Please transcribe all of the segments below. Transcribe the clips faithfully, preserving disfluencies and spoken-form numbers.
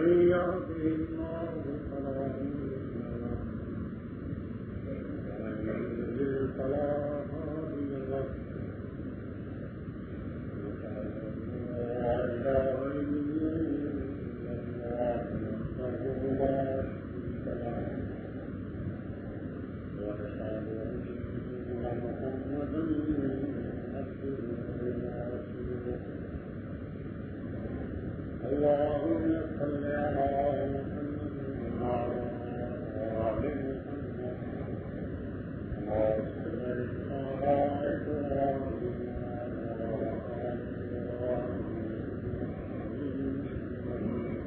يهده الله فلا مضل له ومن يضلل فلا هادي له لا إله إلا الله وحده لا شريك له وأشهد أن محمدا عبده ورسوله اللهم صل على محمد وعلى آل محمد كما صليت على إبراهيم وعلى آل إبراهيم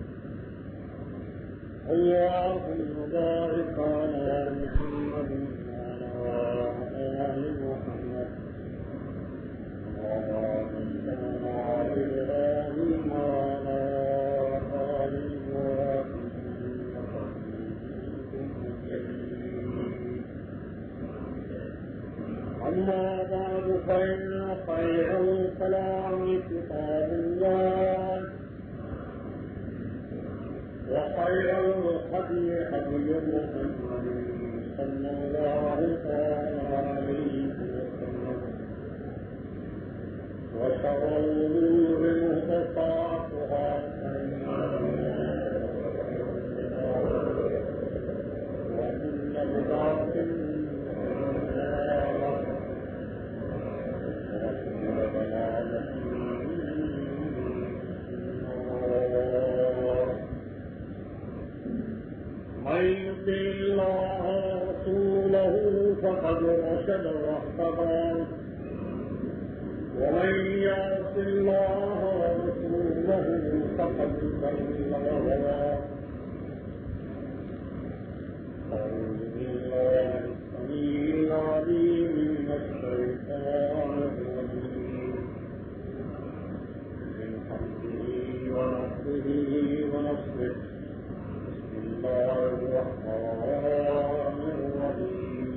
اللهم بارك على محمد وعلى آل محمد كما باركت على إبراهيم وعلى آل إبراهيم أما بعد فإن خير الكلام كتاب الله وخير الهدي هدي محمد صلى الله عليه وسلم وشر الأمور محدثاتها وكل بدعة ضلالة وكل ضلالة من يطع الله ورسوله فقد رشد واهتدى ومن يعص الله ورسوله فقد ضل وغوى أعوذ بالله السميع العليم من الشيطان الرجيم من حمده ونفسه ونفسه بسم الله الرحمن الرحيم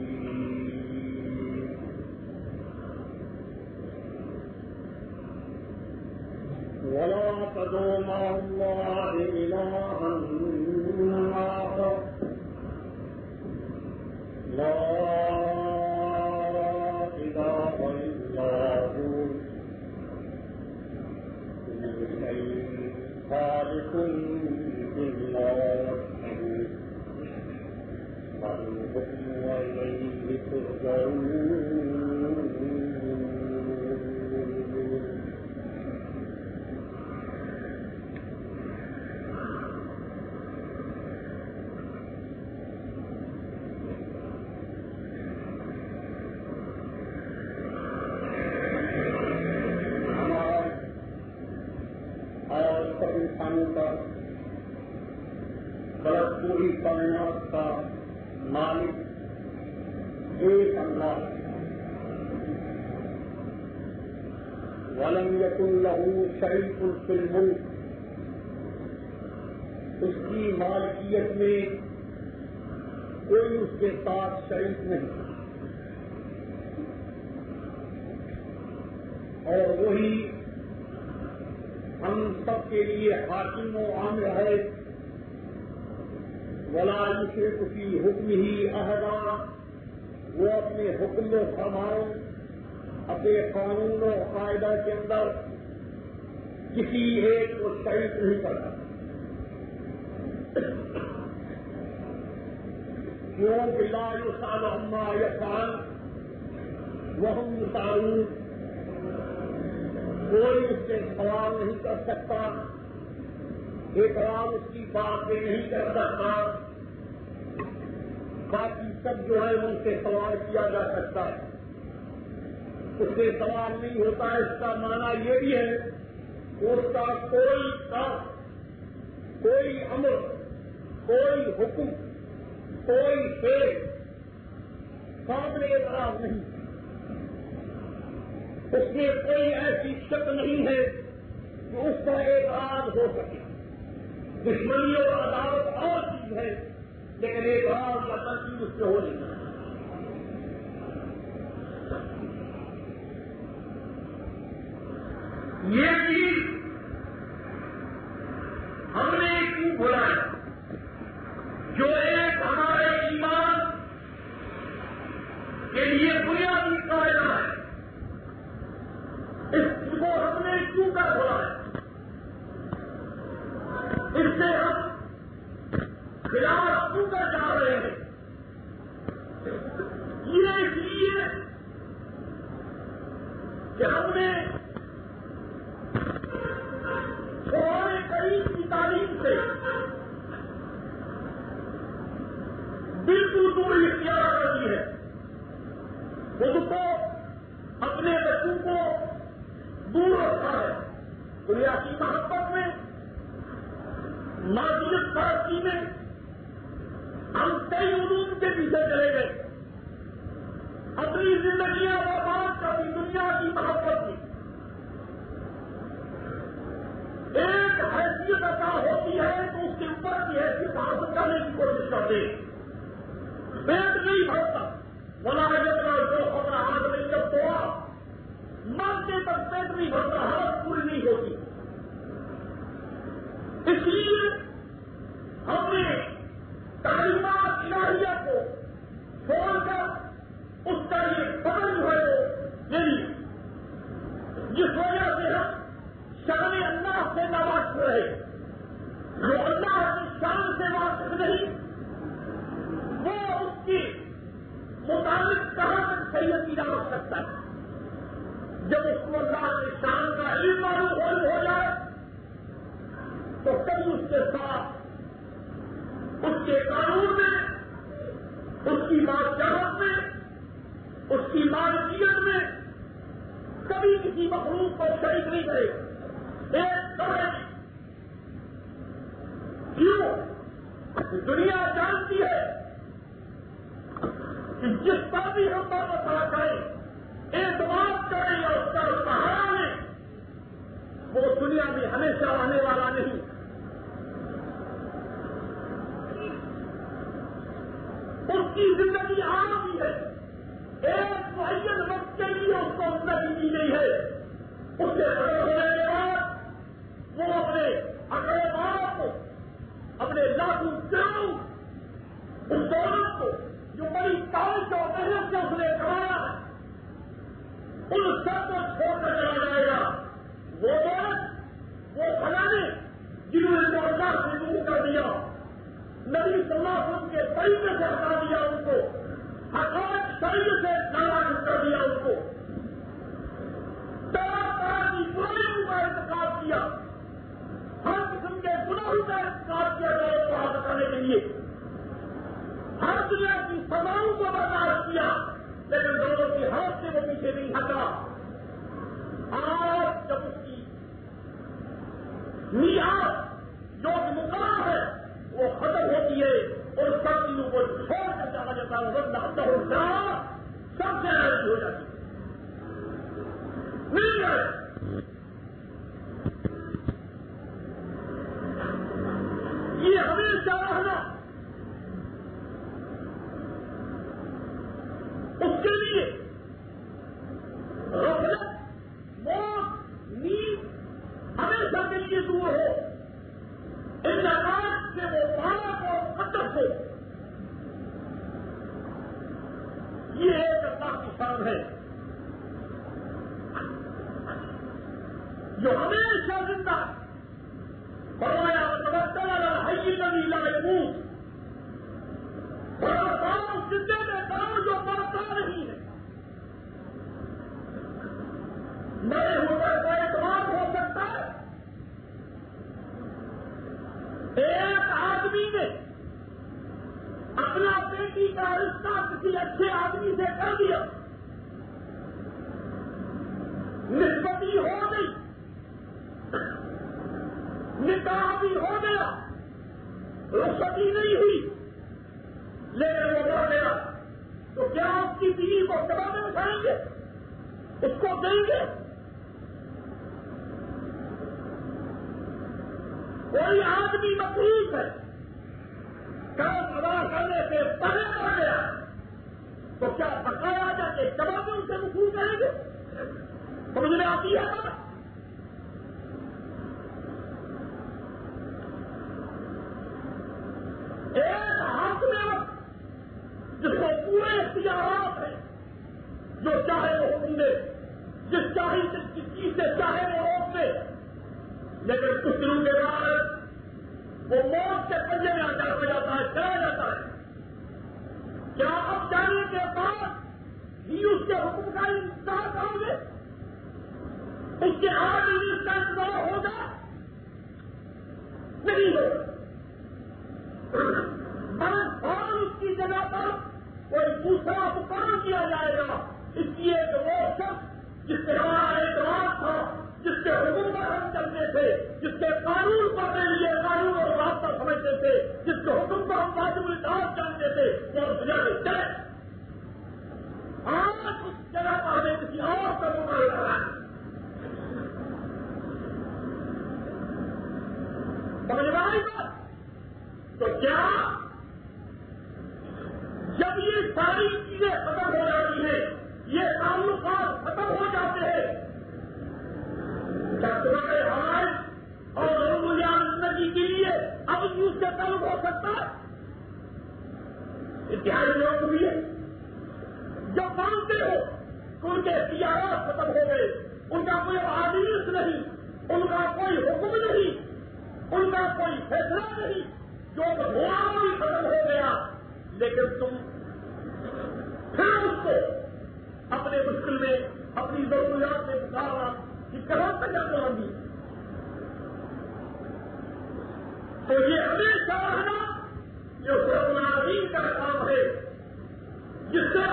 ولا تدعوا مع الله إلها آخر لا إله إلا هو كل شيء خالق إلا وحده له الحكم وإليه ترجعون پوری کائنات کا مالک ایک اللہ ولم یکن لہ شریک فی الملک اس کی مالکیت میں کوئی اس کے ساتھ شریک نہیں اور وہی ہم سب کے لیے حاکم و عامر ہے ولا یشرک فی حکمہ احدا وہ اپنے حکم و فرمان اپنے قانون و قاعدہ کے اندر کسی ایک کو شریک نہیں کرتا کیوں لا یسأل عما یفعل وہم یسألون کوئی اس سے سوال نہیں کر سکتا اقرار اس کی بات میں نہیں کر سکتا باقی سب جو ہے ان سے سوال کیا جا سکتا ہے اس سے سوال نہیں ہوتا ہے اس کا معنی یہ بھی ہے کہ اس کا کوئی کام کوئی امر کوئی حکم کوئی شیر قابل اعتراض نہیں اس میں کوئی ایسی شک نہیں ہے کہ اس کا اعتراض ہو سکے دشمنی اور عداوت اور چیز ہے لیکن اعتراض یا تنقید اس سے ہو نہیں سکتی یہ چیز ہم نے یہ بنیادی قاعدہ ہے، اس کو ہم نے کیوں کر بولا ہے، اس سے ہم خلاف کیوں کر جا رہے ہیں؟ یہ اس لیے کہ ہم نے قرآن کریم کی تعلیم سے بالکل دور اختیار کر دی ہے، خود کو اپنے بچوں کو دور رکھا ہے، دنیا کی محبت میں، مادیت پرستی میں ہم کئی علوم کے پیچھے چلے گئے، اپنی زندگیاں برباد کر دی دنیا کی محبت میں۔ ایک حیثیت عطا ہوتی ہے تو اس کے اوپر کی حیثیت حاصل کرنے کی کوشش کرتے ہیں، پیٹ نہیں بھرتا، بنا جب جو خبر ہاتھ میں جب تو مرنے تک پیٹ نہیں بھرتا، حالت پوری نہیں ہوتی۔ اس لیے ہم نے تعلیمات الہیہ کو چھوڑ کر اس کا یہ بدل جو ہے یعنی جس وجہ سے ہم شان اللہ سے ناواقف رہے، جو اللہ کی شان سے واقف نہیں، وہ اس کی مطابق کہاں تک سید کی دعوت کرتا ہے؟ جب اس کو اللہ کی شان کا علم معلوم ہو جائے تو کبھی اس کے ساتھ اس کے قانون میں، اس کی بادشاہت میں، اس کی مالکیت میں کبھی کسی مخلوق کو شریک نہیں کرے۔ ایک سمجھ کیوں؟ دنیا جانتی ہے کہ جس پر بھی ہم پر بتا کریں، اعتماد کریں اور اس کا سہارا لیں، وہ دنیا میں ہمیشہ آنے والا نہیں۔ اس کی زندگی عام ہے، ایک معین وقت کے لیے اس کو زندگی دی گئی ہے، اس سے بڑے ہونے کے بعد وہ اپنے اگلے باپ کو، اپنے لاکھوں کروڑوں اس دولت کو جو بڑی تاریخ اور محنت سے اس نے کمایا ہے، ان سب کو چھوڑ کر چلا جائے گا۔ وہ دولت، وہ خزانے جنہوں نے اللہ سے دور کر دیا، نبی صلی اللہ علیہ وسلم کے طریقے سے ہٹا دیا، ان کو حقائق طریقے سے ناراض کر دیا، ان کو طرح طرح کی برائیوں کا ارتکاب کیا، ہر قسم کے گناہوں کا ارتکاب کیا دولت کو حاصل کرنے کے لیے، ہر دنیا کی سزاؤں کو برداشت کیا، لیکن دولت کی ہاتھ سے وہ پیچھے نہیں ہٹا۔ آج جب اس کی میعاد جو مقام ہے وہ ختم ہوتی ہے اور سب چیزوں کو چھوڑ کر چلا جاتا ہے، ورنہ ہوتا سب سے لڑائی ہو جاتی ہے، نہیں ہے۔ یہ ہمیشہ رہنا اس کے لیے غفلت، موت، نیند ہمیشہ کے لیے دور ہو، ان جگات سے وہ پالک اور قدرت ہو، یہ ایک اللہ کی شان ہے جو ہمیشہ زندہ فرمایا وتوکل علی الحی الذی لا یموت، اور زندے میں کرو جو مرتا نہیں ہے، مرے ہوئے کو اعتماد ہو سکتا ہے۔ ایک آدمی نے اپنا بیٹی کا رشتہ کسی اچھے آدمی سے کر دیا، نسبتی ہو گئی، نکاح بھی ہو گیا، رخصتی نہیں ہوئی، لیکن وہ مر گیا، تو کیا اس کی بیوی کو کباب میں اٹھائیں گے؟ اس کو دیں گے؟ کوئی آدمی مقروض ہے، قرض ادا کرنے سے پہلے مر گیا، تو کیا بقایا جا کے کباب میں اسے وصول کریں گے؟ سمجھ میں آتی ہے بات؟ ایک حاکم جس کو پورے اختیارات ہیں، جو چاہے وہ حکم دے، جس چاہے جس چیز سے چاہے وہ روک دے، لیکن کچھ دنوں کے بعد وہ موت کے پنجے میں آ جاتا ہے، چلا جاتا ہے۔ کیا اب جانے کے بعد ہی اس کے حکم کا انتظار کرو گے؟ اس کے ہاتھ میں اس کا انتظار ہوگا؟ نہیں ہوگا۔ بس اور اس کی جگہ پر کوئی دوسرا مقام کیا جائے گا، اس لیے کہ وہ شخص جس سے ہمارا اعتراض تھا، جس کے حکم پر ہم چلتے تھے، جس کے قانون پر لیے قانون اور راستہ سمجھتے تھے، جس کے حکم پر ہم واجب الاطاعت جانتے تھے، وہ دنیا میں چلے۔ آج اس جگہ پر ہمیں کسی اور کا موقع لگ رہا ہے۔ سمجھ میں آئی بات؟ تو کیا جب یہ ساری چیزیں ختم ہو جاتی ہیں، یہ تعلقات ختم ہو جاتے ہیں، کیا تمہارے حال اور ضروریات زندگی کے لیے اب یوں سے تعلق ہو سکتا ہے؟ اتحاد لوگ بھی ہے جب مانتے ہو کہ ان کے اختیارات ختم ہو گئے، ان کا کوئی عادیت نہیں، ان کا کوئی حکم نہیں، ان کا کوئی فیصلہ نہیں، جو ہوا وہ بھی ختم ہو گیا، لیکن تم پھر اس کو اپنے مشکل میں اپنی ضروریات میں پکارنا کہ کہاں تک جاتے ہوں گی؟ تو یہ ہمیشہ رہنا جو رب العالمین کا کام ہے، جس سے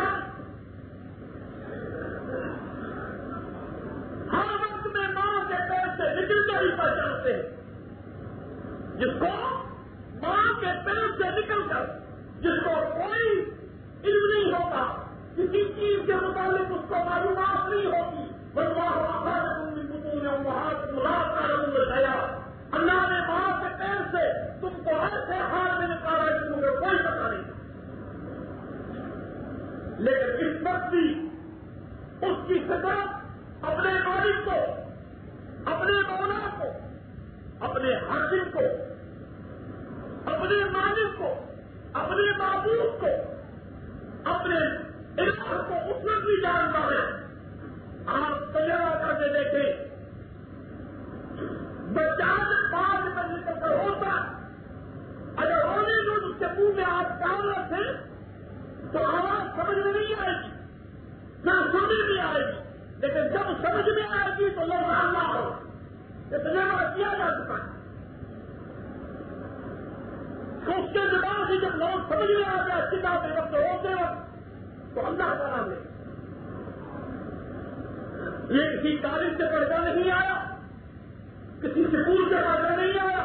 ہر وقت میں ماں کے پیر سے نکلتے ہی پہچانتے ہیں، جس کو ماں کے پیر سے نکل کر جس کو کوئی علم نہیں ہوتا، کسی چیز کے متعلق اس کو معلومات نہیں ہوتی، واللہ اخرجکم من بطون امہاتکم لا تعلمون شیئا، اللہ نے ماں کے پیر سے تم کو ایسے حال میں نکالا کہ تمہیں کوئی پتہ نہیں، لیکن اس وقت بھی اس کی فطرت اپنے مالک کو، اپنے مولا کو، اپنے حاکم کو، اپنے مالک کو، اپنے معبود کو، اپنے الہ کو اس وقت بھی جانتا ہے۔ آپ تجربہ کر کے دیکھیں، بچہ پانچ تک نکل کر ہوتا، اگر ہونے جو اس کے منہ میں آپ کامنا تھے تو آواز سمجھ میں نہیں آئے گی، پھر سننے میں آئے گی، لیکن جب سمجھ میں آئے گی تو لوگ اللہ ہو، یہ تجربہ کیا جا چکا ہے۔ تو اس کے دماغ سے جب لوگ سمجھ میں آ گیا کتاب وقت ہوتے وقت تو اللہ کا نام لے، یہ کسی کالج سے پڑھ کر نہیں آیا، کسی سکول سے پڑھ کر نہیں آیا،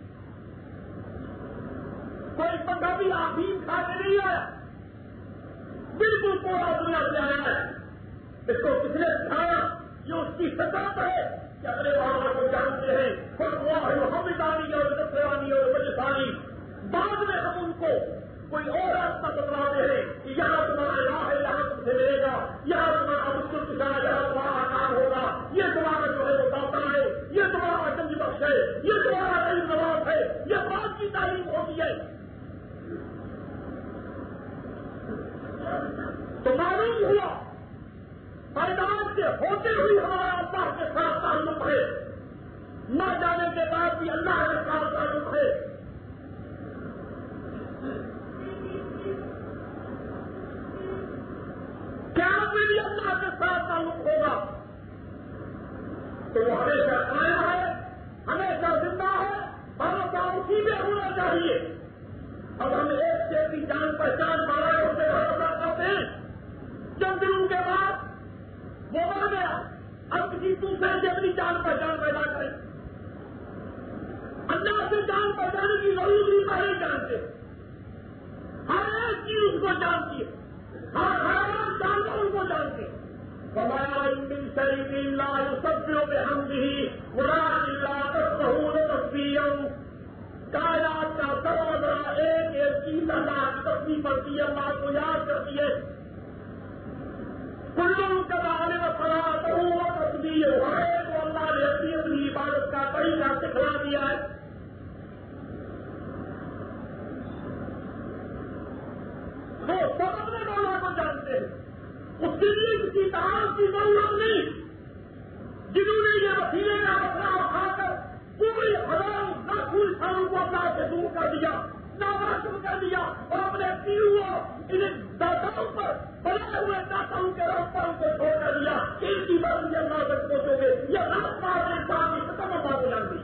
کوئی پنجابی آفیم کھا کے نہیں آیا، بالکل پورا دنیا سے آیا ہے۔ اس کو کس نے سکھایا؟ یہ اس کی سطح ہے کہ اپنے بابا کو جانتے ہیں، خود وہ حمدانی اور نصرانی اور بجسانی، بعد میں ہم ان کو کوئی اور راستہ بتلا دے رہے کہ یہاں تمہارا الہ ہے، یہاں تم سے ملے گا، یہاں تمہارا مشکل کشا، یہاں تمہارا کام ہوگا، یہ تمہارا جو ہے وہ داتا ہے، یہ تمہارا گنج بخش ہے، یہ تمہارا علم نواز ہے، یہ بات کی تعلیم ہوتی ہے۔ تو معلوم ہوا پیدائش سے ہوتے ہوئی ہمارا اللہ کے ساتھ تعلق ہے، نہ جانے کے بعد بھی اللہ کے ساتھ تعلق ہے۔ کیا بھی اللہ کے ساتھ تعلق ہوگا تو وہ ہمیشہ قائم ہے، ہمیشہ زندہ ہے، بھروسہ اسی میں ہونا چاہیے۔ اب ہم ایک سے بھی جان پہچان بڑھائے سے بھروسہ کرتے ہیں، چند دنوں کے بعد وہ بڑھ گیا، اب کسی دوسرے سے اپنی جان پہچان پیدا کریں۔ اللہ سے جان پہچانے کی ضرورت نہیں پہلے جانتے، ہر ایک چیز اس کو جانتی ہے، ہر حیوان جانور ان کو جانتے ہیں۔ وَمَا مِن شَيْءٍ لَّا يُسَبِّحُ بِحَمْدِهِ وَلَٰكِن لَّا تَفْقَهُونَ تَسْبِيحَهُ۔ کائنات کا سب بڑا ایک ایک چیز اللہ کی تسبیح پڑتی ہے، اللہ کو یاد کرتی ہے۔ کل قد علم صلاته وتسبيحه، ہر ایک کو اللہ نے اپنی اپنی عبادت کا طریقہ سکھلا دیا ہے۔ وہ سب اپنے مولا کو جانتے ہیں، اس کے لیے کسی تعاون کی ضرورت نہیں. جنہوں نے یہ وسیلے کا مسئلہ اٹھا کر پوری ہزاروں لاکھوں انسانوں کو اللہ سے دور کر دیا, نامرکم کر دیا, اور اپنے پیروں انہیں داتاؤں پر بڑے ہوئے داتاؤں کے راستہ ان کو چھوڑ کر دیا. ان کی بات یہ اللہ سے پوچھو گے, یہ راستہ انسان کی ختم بات ہو جاتی.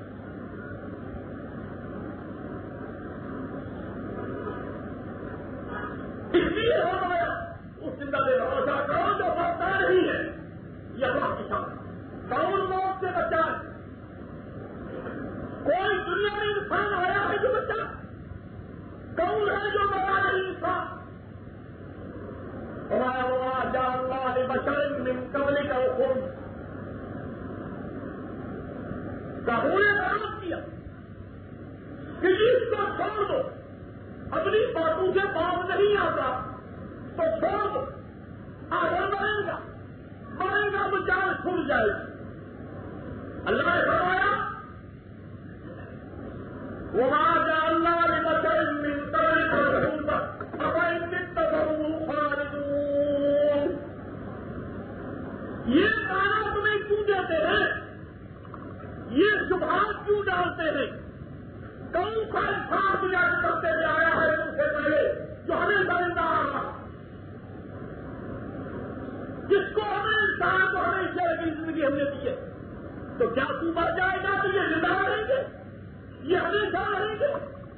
اس لیے ہمارا اس زندہ میں بھروسہ کرو جو بڑھتا نہیں ہے. یہ اللہ کی شان. کون موت سے بچا ہے؟ کوئی دنیا میں انسان آیا ہے جو بچا؟ کون ہے جو مرا نہیں انسان؟ ہمارا ہوا جان اللہ بشر من قبل کا حکم کہوں نے برابر کیا کہ اس کو چھوڑ دو, اپنی باتوں سے باز نہیں آتا تو چھوڑ دو, آگے بڑھے گا بڑھے گا تو جان چھوٹ جائے گی. اللہ نے فرمایا وما جعلنا لبشر من قبلك الخلد أفإن مت فهم خالدون. یہ کہنا تمہیں کیوں دیتے ہیں, یہ شبہات کیوں ڈالتے ہیں؟ کون سا انسان دنیا کے کرتے ہوئے آیا ہے تم سے پہلے جو ہمیں زندہ رہا, جس کو ہمیں انسان کو ہمیں اس طرح کی زندگی ہم نے دی ہے, تو کیا تو مر جائے گا تو یہ زندہ رہیں گے, یہ ہمیشہ رہیں گے؟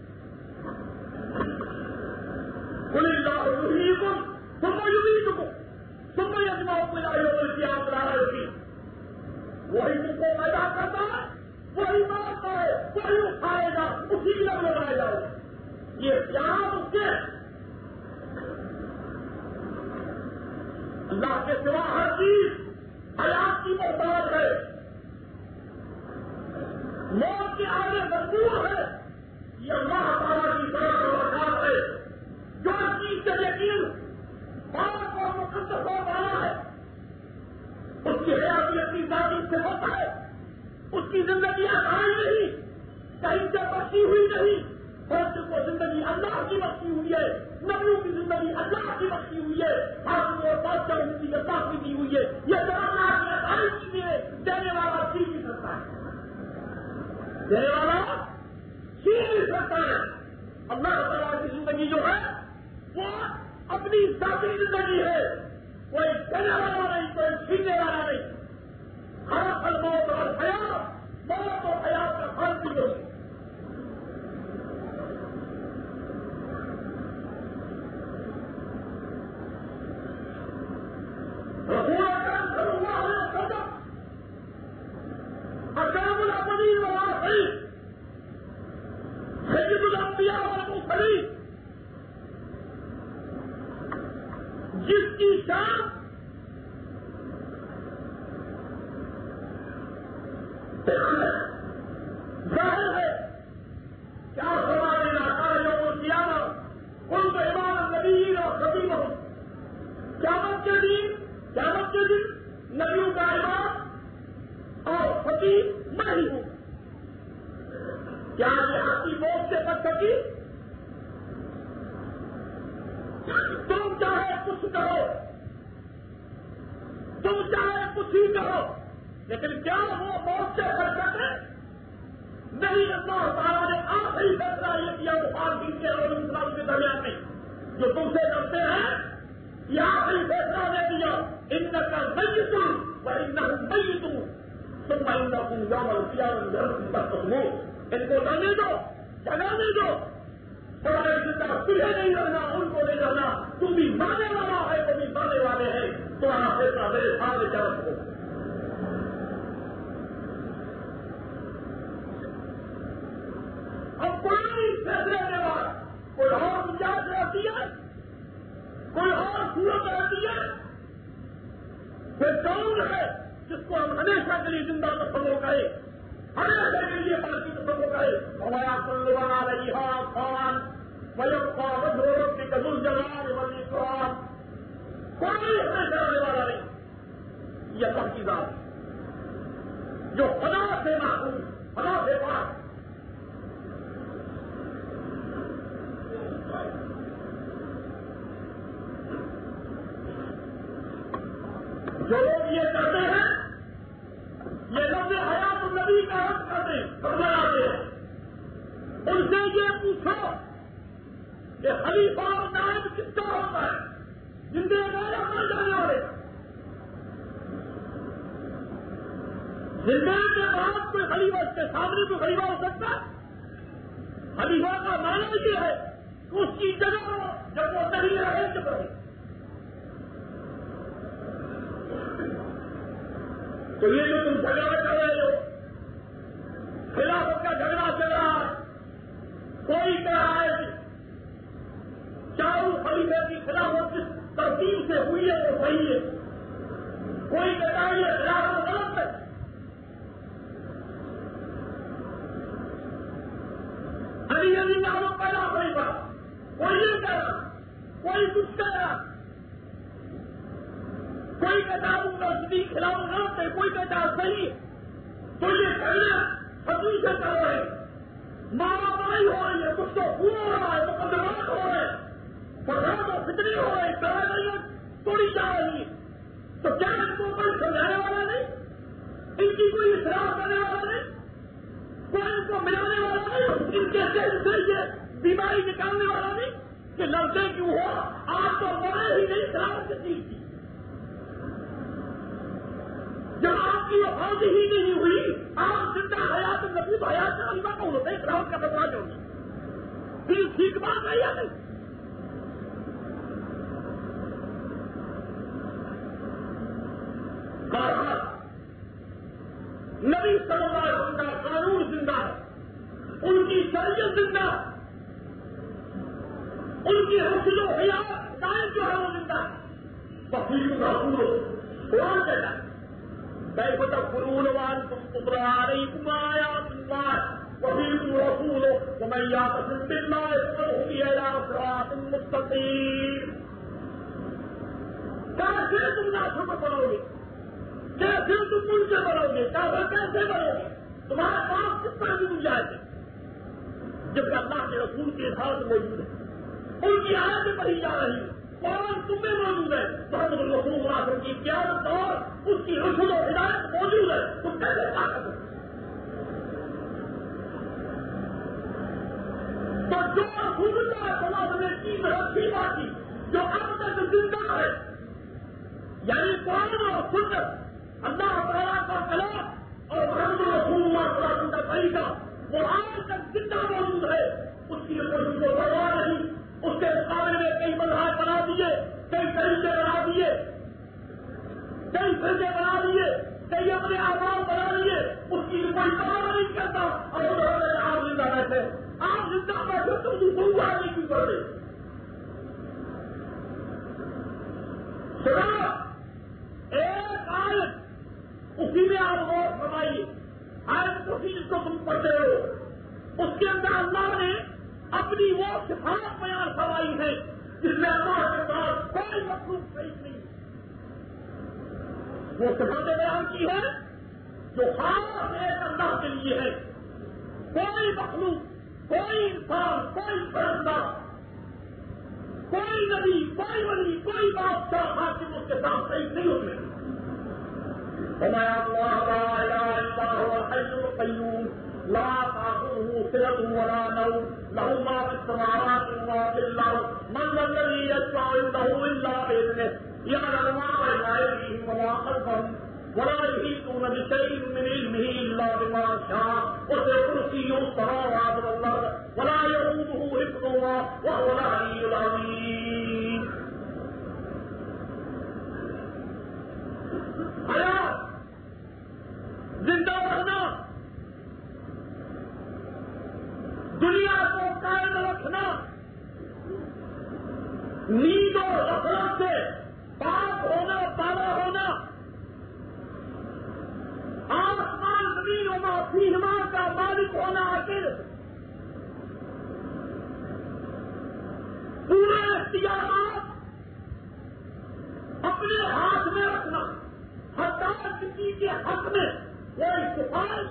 قل اللہ یحییکم ثم یمیتکم ثم یجمعکم الی یوم القیامۃ لا ریب فیہ. وہی تم کو پیدا کرتا ہے, وہی مارتا ہے, وہی اٹھائے گا, اسی کی لگ لگائے جائے گا. یہ پیار اس کے اللہ کے سوا ہر چیز حیات کی محتاج ہے, موت کے آگے مجبور ہے. یہ اللہ تعالیٰ کی طرف سے وقار ہے جو چیز سے یقین پاک اور مقدس ہو والا ہے, اس کی حیاتی اپنی ذاتی سے ہوتا ہے. اس کی زندگی آسان نہیں, کہیں سے بچی ہوئی نہیں, بس کو زندگی اللہ کی بخشی ہوئی ہے, نبیوں کی زندگی اللہ کی بخشی ہوئی ہے, حاکم اور بادشاہ کی اللہ کی دی ہوئی ہے. یہ جاننا کی آسانی چیزیں دینے والا چیز بھی سکتا ہے, دینے والا چیز بھی سکتا ہے. اللہ تعالیٰ کی زندگی جو ہے وہ اپنی ذاتی زندگی ہے, کوئی دینے والا نہیں, کوئی چھیننے والا نہیں. ہر پل موت اور حیات, موت اور حیات کا فرق بھی ہوئی. رسول اکرم صلی اللہ علیہ وسلم اکرم الاولین والآخرین, سید الانبیاء والمرسلین, جس کی شان ظاہر ہے. کیا فرمانے لگا یوم القیامہ ان کو امام النبیین اور خطیبہم, قیامت کے دن قیامت کے دن نبیوں کا امام اور خطیب میں ہی ہوں. کیا یہ آپ کی موت سے بچ سکی؟ تم چاہے کچھ کہو, تم چاہے کچھ ہی کہو, لیکن کیا وہ موت سے بچ سکے؟ نہیں. اللہ تعالیٰ نے آخری فیصلہ یہ کیا مخالفین کے اور انسان کے درمیان میں جو تم سے کرتے ہیں, یہ آخری فیصلہ نے دیا انکا میت وانہم میتون ثم انکم یوم القیامۃ تختصمون. ان کو جانے دو, جگانے دو, تمہارے زندہ تجھے نہیں رہنا, ان کو نہیں رہنا. تم بھی مانے والا ہے, تم بھی مانے والے ہیں, تمہارا فیصلہ میرے سامنے جانب ہو. اب کوئی فیصلے کے بعد کوئی اور گنجائش رہتی ہے, کوئی اور صورت رہتی ہے, کوئی کون ہے جس کو ہم ہمیشہ کے لیے زندہ تصور کریں, ہمیشہ کے لیے باقی تصور کریں. ہمارا کل بنا رہی ہے خان ویبقى وجه ربك ذو الجلال والإكرام. کوئی ہمیشہ رہنے والا نہیں. یہ سب کی ذات جو خدا سے معصوم, خدا سے پاک. جو لوگ یہ کرتے ہیں یہ لفظ حیات النبی کا رد کرتے ہیں فرماتے ہیں ان سے یہ پوچھو کہ خلیفہ اور نائب کس کا ہوتا ہے زندے غیر مر جانے والے زندے کے بعد کوئی خلیفہ اس کے سامنے کوئی خلیفہ ہو سکتا ہے خلیفہ کا معنی یہ ہے کہ اس کی جگہ جب وہ نہیں رہے جب رہے تو یہ جو تم جھگڑا کر رہے ہو خلافت کا جھگڑا چل رہا ہے کوئی کہہ رہا ہے چاروں خلیفے کی خلافت جس ترتیب سے ہوئی ہے وہ صحیح ہے کوئی کہتا ہے یہ خلافت غلط ہے علی علی نام پہلا خلیفہ کوئی یہ کہہ رہا کوئی کچھ کہہ رہا کوئی کہتا ان کا صدیق خلاف غلط ہے کوئی کہتا صحیح ہے تو یہ کہنا حدیث سے کر رہے ہیں مارا مائی ہو رہی ہے کچھ تو خون ہو رہا ہے مقدمات ہو رہے ہیں فساد و فتنی ہو رہے ہیں کراریاں توڑی جا رہی ہے تو کیا ان کو کوئی سمجھانے والا نہیں ان کی کوئی اصلاح کرنے والا نہیں کوئی ان کو ملانے والا نہیں ان کے دل سے یہ بیماری نکالنے والا نہیں کہ لڑکے کیوں ہو آپ تو مرے ہی نہیں سلامت کی چیز تھی جب آپ کی وفات ہی نہیں ہوئی آپ زندہ حیات نبی حیات کا علمہ کون ہوتا ہے سلامت کا فتوا جو پھر ٹھیک بات ہے یا نہیں نبی صلی اللہ علیہ وسلم کا قانون زندہ ہے ان کی شریعت زندہ ان کی حسن و حیات دائیں جو ہے وہ زندہ وکیل رسول قرآن کہتا ہے كيف تكفرون وانتم تتلى عليكم آيات الله وفيكم رسوله ومن يعتصم بالله فهو إلى صراط مستقيم کیسے تم نافرمان بنو گے کیسے تم منکر بنو گے کیسے بنو گے تمہارے پاس کتنا بھی گنجائش ہے جب کہ اللہ کے رسول کے ساتھ موجود ہے ان کی آیتیں پڑھی جا رہی ہیں قرآن تمہیں موجود ہے محمد رسول اللہ صلی اللہ علیہ وسلم کی قیادت اور اس کی رسول و ہدایت موجود ہے تم کیسے طاقت ہو تو جو رسول اللہ صلی اللہ علیہ وسلم نے چیز رکھی باقی جو اب تک زندہ ہے یعنی قرآن اور سنت اللہ تعالیٰ کا کلام اور محمد رسول اللہ صلی اللہ علیہ وسلم کا طریقہ وہ آج تک زندہ موجود ہے اس کی رسول کو بڑھا نہیں اس کے مقابلے میں کئی مذہب بنا دیے کئی طریقے بنا دیے کئی فرقے بنا دیے کئی اپنے آزاد بنا لیے اس کی کوئی پرواہ نہیں کرتا اور آپ زندہ رہتے آپ زندہ بیٹھے تم دوسروں کو آگے کیوں کر رہے سنا ایک آیت اسی میں آپ غور فرمائیے آیت اسی جس کو تم پڑھتے ہو اس کے اندر اللہ نے اپنی وہ صفات بیان فرمائی ہے جس میں اللہ کے پاس کوئی مخلوق صحیح نہیں وہ صفاتیں بیان کی ہے جو خاص ایک اللہ کے لیے ہے کوئی مخلوق کوئی انسان کوئی پرندہ کوئی نبی کوئی ولی کوئی بادشاہ حاکم اس کے ساتھ صحیح نہیں ہوتے فرمایا اللہ لا الہ الا هو الحي القيوم لا تأخذه سنة ولا نوم له ما في السماوات وما في الأرض من ذا الذي يشفع عنده إلا بإذنه يعلم ما بين أيديهم وما خلفهم ولا يحيطون بشيء من علمه إلا بما شاء وسع كرسيه السماوات والأرض ولا يئوده حفظهما وهو العلي العظيم. حیات زندہ رہنا دنیا کو قائم رکھنا نیند و غفلت سے پاک ہونا پالا ہونا آسمان زمین و ما فیہما کا مالک ہونا آخر پورے اختیارات اپنے ہاتھ میں رکھنا حتیٰ کسی کے حق میں کوئی سفارش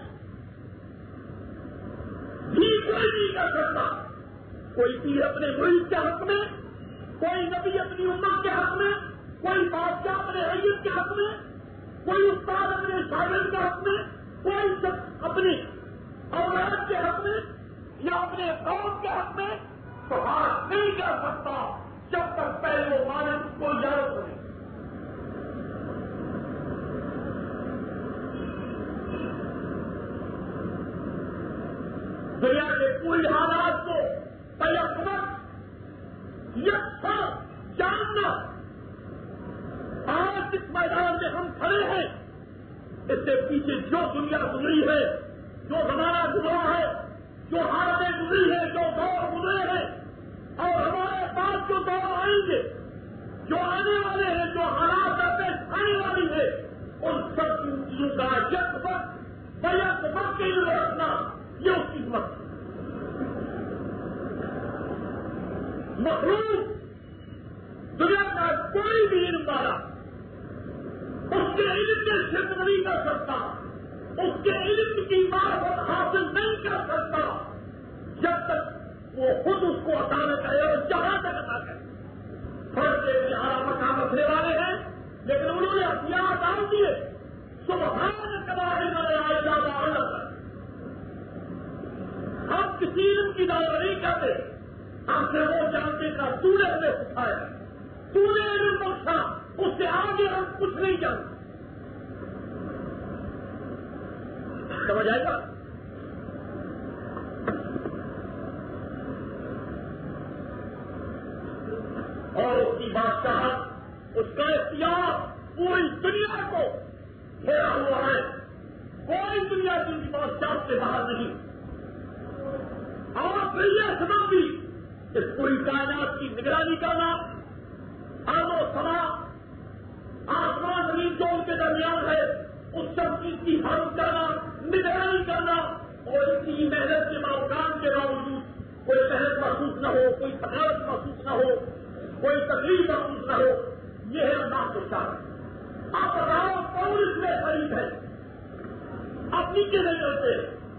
بھی کوئی نہیں کر سکتا کوئی پیر اپنے ملک کے حق میں کوئی نبی اپنی امت کے حق میں کوئی بادشاہ اپنے ریت کے حق میں، کوئی استاد اپنے شاگرد کے حق میں، کوئی شخص اپنی اولاد کے حق میں یا اپنے قوم کے حق میں تو ہاتھ نہیں کر سکتا جب تک پہلے وہ مالک کو اجازت کرے۔ دنیا کے پوری حالات کو تیقن یکساں جاننا، آج اس میدان میں ہم کھڑے ہیں، اس سے پیچھے جو دنیا گزری ہے، جو زمانہ گزرا ہے، جو حالتیں گزری ہیں، جو دور گزرے ہیں اور ہمارے پاس جو دور آئیں گے، جو آنے والے ہیں، جو حالات پیش آنے والی ہے، ان سب چیزوں کا یک وقت بیک وقت کے لیے رکھنا یہ اس کی مت مخلوق دنیا کا کوئی بھی علم والا اس کے علم کے شرک نہیں کر سکتا، اس کے علم کی معرفت حاصل نہیں کر سکتا جب تک وہ خود اس کو عطا نہ کرے اور جہاں تک عطا کرے۔ فرض کے لیے اعلیٰ مقام رکھنے والے ہیں لیکن انہوں نے ہتھیار ڈال دیے، سبحان کباہی نہ لائے زیادہ الگ۔ ہم کسی علم کی دعوت نہیں کرتے، ہم سے وہ جانتے کا تو نے ہمیں سکھایا، تو نے علم بخشا، اس سے آگے ہم کچھ نہیں جانتے۔ سمجھ آئے گا؟ اور اس کی بادشاہت، اس کا اختیار پوری دنیا کو گھیرا ہوا ہے، کوئی دنیا کی بادشاہت سے باہر نہیں۔ اور پھر یہ سبب بھی اس پوری کائنات کی نگرانی کرنا، آب و سما آسمان زمین جو ان کے درمیان ہے اس سب چیز کی حفاظت کرنا، نگرانی کرنا، اور اس کی محنت کے باوجود کے باوجود کوئی محنت محسوس نہ ہو، کوئی تھکاوٹ محسوس نہ ہو، کوئی تکلیف محسوس نہ ہو، یہ ہے اللہ کے ساتھ۔ آپ بتاؤ کون اس میں قریب ہے؟ آپ نیچے نہیں ہوتے،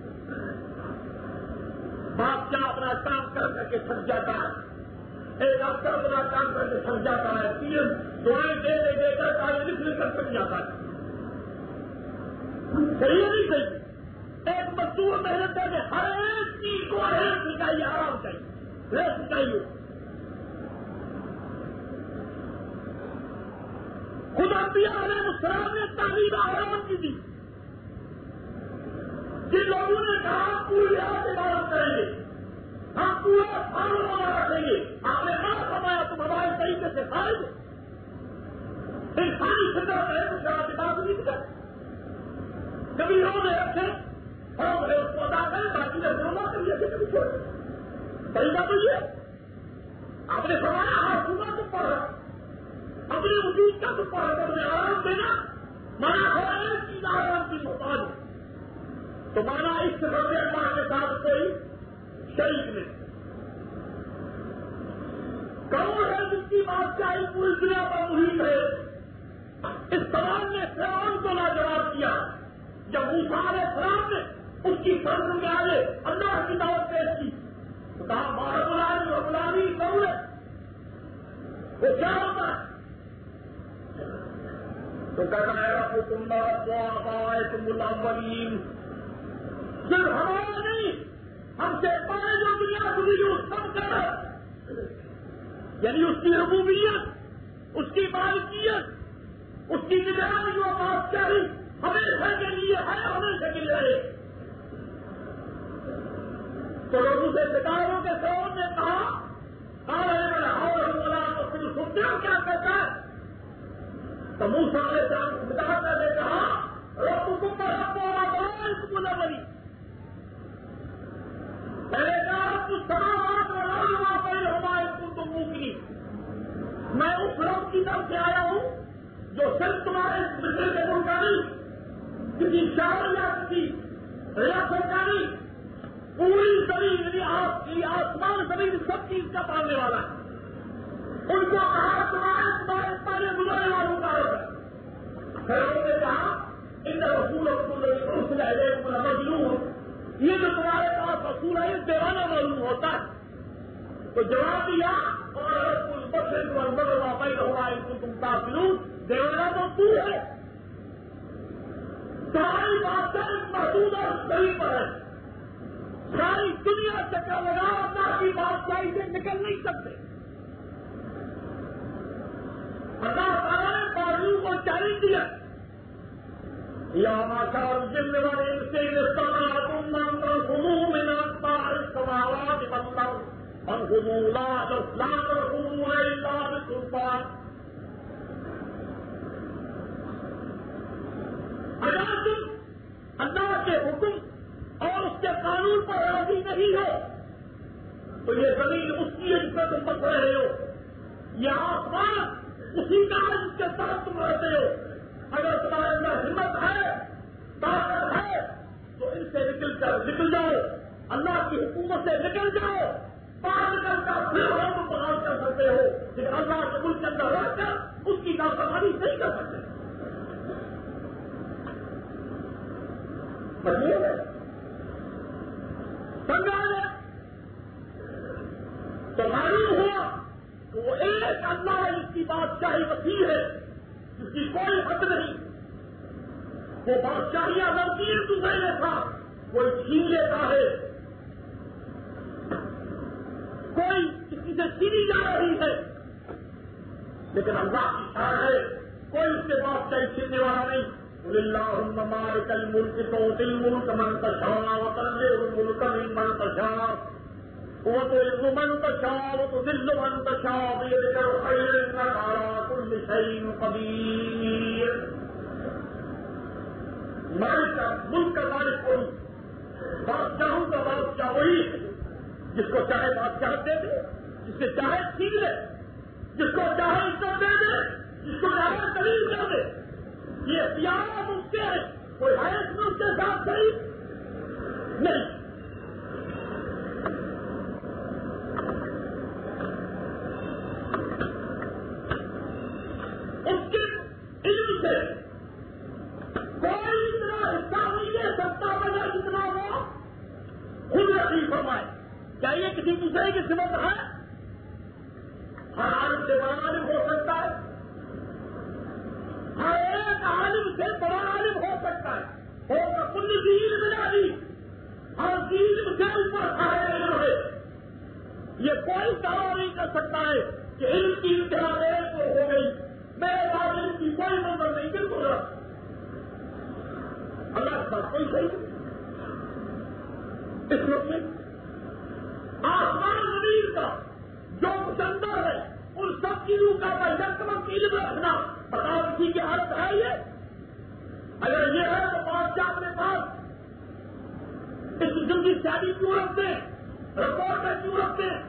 بادشاہ اپنا کام کر کر کے تھک جاتا ہے، ایک افسر اپنا کام کر کے تھک جاتا ہے، پی ایم دعائیں دے دے دے کر کالج لکھ لکھ کر تھک جاتا ہے۔ صحیح نہیں صحیح؟ ایک مزدور محنت کر کے ہر ایک چیز کو ریسٹ چاہیے، آرام چاہیے، ریسٹ چاہیے۔ خدا انبیاء علیہ السلام نے تعلیم آرام کی تھی، جن لوگوں نے کہا پوری رات عبادت کریں گے، ہم پورا سال روزہ رکھیں گے، آپ نے نہ فرمایا تم ہمارے طریقے سے کھائیں گے، انسانی فطرت ہے تو ذرا عبادت نہیں کرتے، کبھی روزے رکھے اور بھلے اس کو ادا کریں، باقی نے روزہ کر لیا کبھی چھوڑ طریقہ تو یہ آپ نے فرمایا ہاتھ صبح تو پڑھ اپنے وجود کا تو پڑھ کر انہیں آرام دینا، مانا ہر ایک چیز آرام کی محتاج ہے، تو مانا اس سے بڑے اللہ کے ساتھ کوئی شریک نہیں۔ کون ہے جس کی بادشاہی پوری دنیا پر محیط ہے؟ اس سوال نے فرعون کو لاجواب کیا جب موسیٰ علیہ السلام نے اس کی فرض میں آگے اللہ کی دعوت پیش کی تو کہا باہر بلانی اور بلانی کون ہے؟ وہ کیا ہوتا ہے؟ تو کہتا ہے ربکم ورب آبائکم الاولین، صرف ہمارا نہیں، ہم سے پہلے جو دنیا گزری اس سب کا ہے، یعنی اس کی ربوبیت، اس کی مالکیت، اس کی نگرانی و بادشاہی ہمیشہ کے لیے ہے، ہمیشہ کے لیے ہے۔ تو لوگوں سے ستاروں کے فرعون نے کہا تو پھر سنتے ہو کیا کہتا ہے؟ تو موسیٰ علیہ السلام کو بتا کر نے کہا ربکم ورب آبائکم الاولین، میں نے کہا رب السماوات والارض وما بینہما ان کنتم موقنین، میں اس رب کی طرف سے آیا ہوں جو صرف تمہارے مصر کے ملک کا نہیں، کسی شہر یا کسی ریاست کا نہیں، پوری زمین یعنی آپ کی آسمان زمین سب چیز کا پالنے والا ہے۔ ان کو کہا تمہارے تمہارے پانے گزرنے والوں کا ہوگا۔ پھر انہوں نے کہا ان رسول رسول الیکم لمجنون، یہ جو تمہارے پاس رسول ہے یہ دیوانہ معلوم ہوتا ہے۔ تو جواب دیا دیوانا تو تو ہے، ساری باتیں محدود اور صحیح پر ہے، ساری دنیا چکر لگا اللہ کی بادشاہی سے نکل نہیں سکتے. اللہ تعالیٰ نے بازو کو چیلنج دیا، یا معاشر الجن والانس ان استطعتم ان تنفذوا من اقطار السماوات والارض فانفذوا لا تنفذون الا بسلطان. اگر تم اللہ کے حکم اور اس کے قانون پر راضی نہیں ہو تو یہ زمین اس کی جس پر تم بس رہے ہو، یہ آسمان اسی کا ہے جس کے ساتھ تم رہتے ہو. اگر تمہارے اندر ہمت ہے، طاقت ہے، تو ان سے نکل کر نکل جاؤ، اللہ کی حکومت سے نکل جاؤ. باہر نکل کر پھر ہم بحال کر سکتے ہو، لیکن اللہ کے ملک کے اندر رہ کر اس کی نافرمانی نہیں کر سکتے. سمجھا ہے تو معلوم ہوا کہ وہ ایک اللہ جس کی بادشاہی وسیع ہے، جس کی کوئی حد نہیں. وہ بادشاہیاں نمکین دوسرے میں تھا، کوئی چھین لیتا ہے، کوئی کسی سے چھینی جا رہی ہے، لیکن اللہ کی شان ہے کوئی اس کے بادشاہی چھیننے والا نہیں. قل اللہم مالک الملک تؤتی الملک من تشاء وتنزع الملک ممن تشاء وتعز من تشاء وتذل من تشاء بيدك الخير انك على كل شيء قدير. مالک ملک کا مالک کوئی، بادشاہوں کا بادشاہ وہی ہے جس کو چاہے بادشاہ دے دے، جس سے چاہے چھین لے، جس کو چاہے عزت دے دے، جس کو چاہے دلیل کر دے. یہ اختیارات اس کے ہیں، کوئی ہے اس میں اس کے ساتھ صحیح نہیں. اس کے علم سے کوئی اتنا حصہ نہیں لے سکتا مگر جتنا وہ خود رکھی فرمائے. کیا یہ کسی دوسرے کی صفت ہے؟ ہر عالم سے بڑا عالم ہو سکتا ہے، ہر ایک عالم سے بڑا عالم ہو سکتا ہے، اور کل دین ملا دی ہر دین سے اوپر صاحب علم ہے. یہ کوئی دعویٰ نہیں کر سکتا ہے کہ علم کی انتہا ایک کو ہو گئی، میرے بعد علم کی کوئی نظر نہیں. بالکل اللہ کے پاس کوئی صحیح نہیں. اس وقت میں آسمان زمین کا جو کچھ اندر ہے ان سب چیزوں کا بہتر علم رکھنا، بتاؤ کسی کے حق ہے یہ؟ اگر یہ ہے تو بادشاہ اپنے پاس اس قسم کی شادی کیوں رکھتے ہیں، رپورٹ کیوں رکھتے ہیں،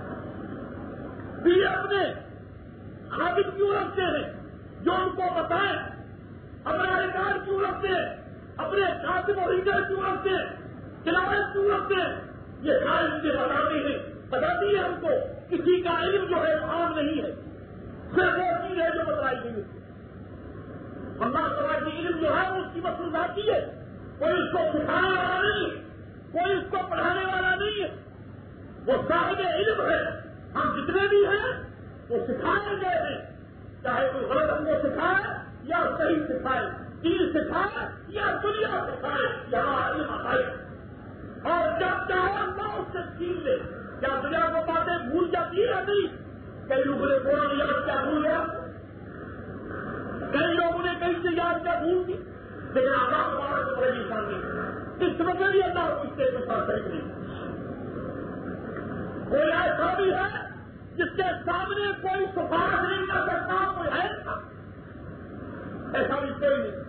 بھی اپنے خادم کیوں رکھتے ہیں جو ان کو بتائیں، اپنا ریکارڈ کیوں رکھتے ہیں، اپنے خاتم اور ریڈر کیوں رکھتے ہیں، تلاوت کیوں رکھتے ہیں؟ یہ ساری چیزیں بتاتی ہیں، بتاتی ہے ہم کو کسی کا علم جو ہے عام نہیں ہے، صرف وہ چیز ہے جو بتائی گئی. اللہ تعالیٰ کی علم جو ہے وہ اس کی مصروف آتی ہے، کوئی اس کو سکھانے والا نہیں ہے، کوئی اس کو پڑھانے والا نہیں ہے، وہ صاحب علم ہے. ہم جتنے بھی ہیں وہ سکھائے گئے ہیں، چاہے کوئی غلط ہم کو سکھائے یا صحیح سکھائے، دین سکھائے یا دنیا سکھائے، یہاں علم آئے. اور جب چاہے اللہ اس سے چھین لے. کیا دنیا کو باتیں بھول جاتی ہے نہیں؟ کئی لوگوں نے بولا یاد کیا بھول گیا، کئی لوگوں نے کہیں سے یاد کیا بھول کی، لیکن اللہ ہمارا تو بڑی سامنے اس وقت بھی اللہ کو اس کے ساتھ صحیح نہیں. کوئی ایسا بھی ہے جس کے سامنے کوئی سفارش نہیں کر سکتا، کوئی ہے ایسا بھی کوئی نہیں.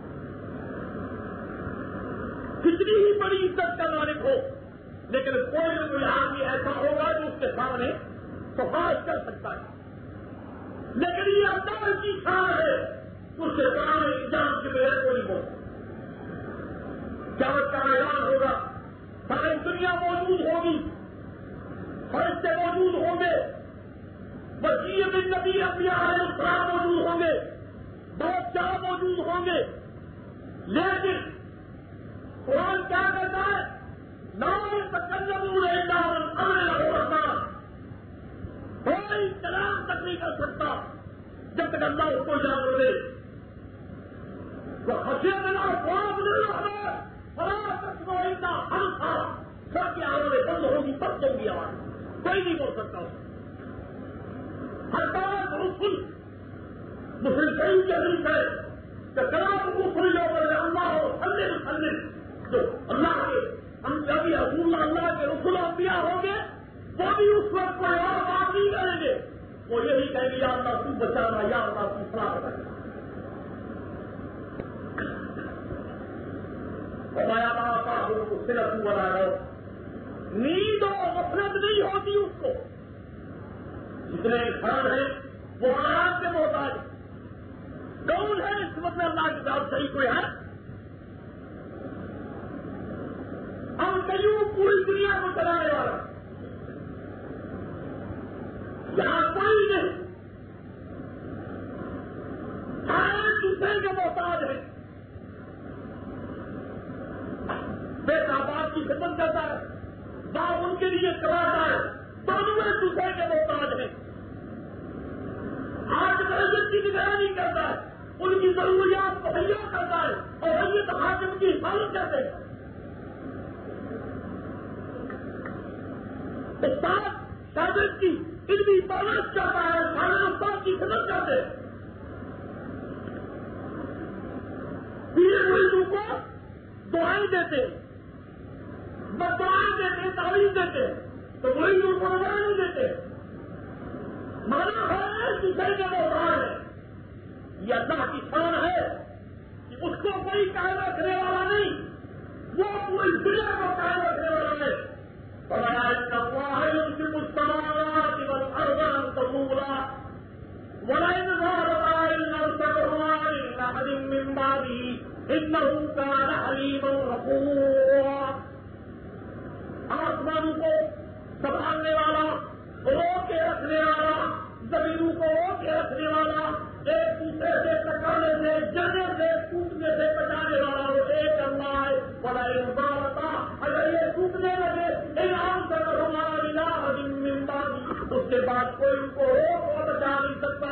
کتنی ہی بڑی عزت کا مالک ہو، لیکن کوئی نہ کوئی آدمی ایسا ہوگا جو اس کے سامنے سفارش کر سکتا ہے. لیکن یہ اللہ کی شان ہے، اس کے سامنے انجام کی بغیر کوئی ہو. قیامت کا میدان ہوگا، ساری دنیا موجود ہوگی، فرشتے موجود ہوں گے، وسیع بن نبی انبیاء علیہ السلام موجود ہوں گے، بہت چار موجود ہوں گے. لیکن قرآن کیا کہتا ہے؟ نام تکلمون الا من امر له الرحمن. نہیں کر سکتا جب تک اللہ اس کو اجازت دے. وہ خشیت اللہ خواب نہیں بڑا تک آئندہ ہر تھا سب کی آوازیں بند ہوگی تب ہوگی آواز کوئی نہیں بول سکتا. ہر بات رسول مسلم شریف کے دل ہے کہ کلام کو کھل جاؤ بولے اللہ ہو سلم سلم جو اللہ کے ہم جبھی رسول اللہ کے رسول انبیاء ہوں گے وہ بھی اس وقت کوئی اور بات نہیں کریں گے. وہ یہی کہیں گے یا اللہ تو بچانا یا اللہ تو سلام کرنا. فرمایا بابا کو صرف بنا رہو نیند و غفلت نہیں ہوتی اس کو. جتنے انسان ہیں وہ آرام سے محتاج کون ہے اس وقت اللہ کی بات صحیح کوئی ہے؟ ہم کئیوں پوری دنیا کو چلانے والا یہاں کوئی نہیں. ہر دوسرے کے محتاج ہے. بیٹا باپ کی خدمت کرتا ہے باپ ان کے لیے کراتا ہے دونوں ایک دوسرے کے محتاج ہیں. آج مسجد کی نگرانی کرتا ہے ان کی ضروریات مہیا کرتا ہے اور حیت حاکم کی حفاظت کرتے ہیں. استاد شاگرد کی علمی پالش کرتا ہے شاگرد استاد کی خدمت کرتے ہیں. پیر مریدوں کو دعائیں دیتے بدعائیں دیتے تعلیم دیتے تو مریدوں کو نظر نہیں دیتے. مانا ہے دوسرے کے محتاج ہے. یہ اللہ کی شان ہے کہ اس کو کوئی قائم رکھنے والا نہیں وہ پوری دنیا کو قائم رکھنے والا ہے. آسمانوں کو سنبھالنے والا رو کے رکھنے والا زمینوں کو رو کے رکھنے والا ایک دوسرے سے ٹکرانے سے جلنے سے ٹوٹنے سے بچانے والا وہ ایک اللہ ہے. بڑا عبادت اگر یہ ٹوٹنے لگے انعام سے ہمارا الہ من بعد اس کے بعد کوئی ان کو روک اور بچا نہیں سکتا.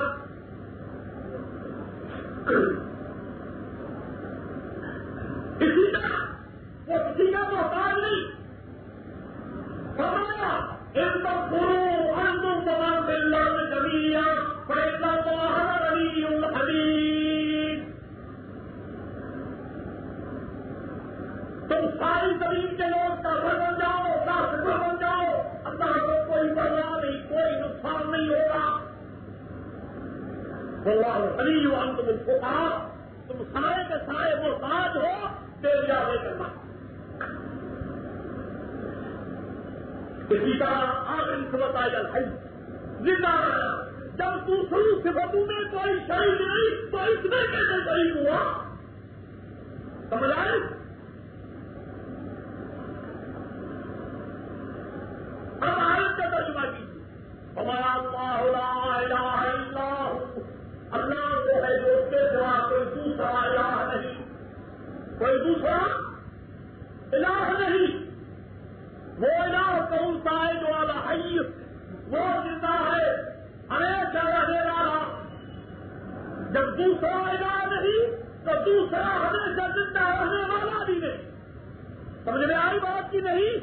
اسی طرح وہ کسی کا محتاج نہیں. فرمایا ان تک گرو انتم تمام باللہ جمیعا فإن اللہ غنی حمید. تم ساری زمین کے لوگ کافر بن جاؤ کافر بن جاؤ اللہ کو کوئی پرواہ نہیں کوئی نقصان نہیں ہوگا. اللہ غنی وانتم الفقراء تم سارے کے سارے محتاج ہو دیویا دے کرنا. اسی طرح آخری صفت آئی الحی زندہ رہنا. جب دوسری صفتوں میں کوئی شریک نہیں تو اس میں کیسے شریک ہوا؟ سمجھ آئے؟ اب آیت کا ترجمہ کیجیے. ہمارا اللہ لا الہ الا ہو اللہ وہ ہے جو اس کے سوا کوئی دوسرا الہ نہیں کوئی دوسرا الہ نہیں. وہ الہ کون سا ہے جو الحی وہ زندہ ہے ہمیشہ رہنے والا. جب دوسرا الہ نہیں تو دوسرا ہمیشہ زندہ رہنے والا بھی نہیں. سمجھ میں آئی بات کی نہیں؟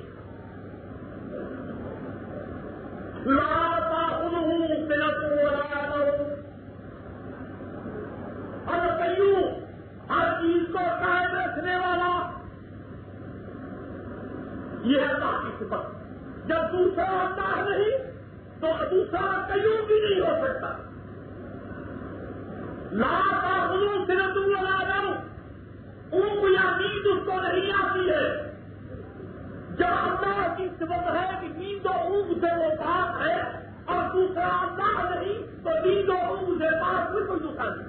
لا تأخذه سنة ولا نوم. اور قیوم ہر چیز کو قائم رکھنے والا یہ ہے اللہ کی صفت. جب دوسرا اللہ نہیں تو دوسرا قیوم بھی نہیں ہو سکتا. لا تأخذه سنة ولا نوم اونگ یا نیند اس کو نہیں آتی ہے. جب اللہ کی صفت ہے کہ نیند و اونگ سے وہ پاک ہے اور دوسرا اللہ نہیں تو نیند و اونگ سے پاک بھی کوئی دوسرا نہیں.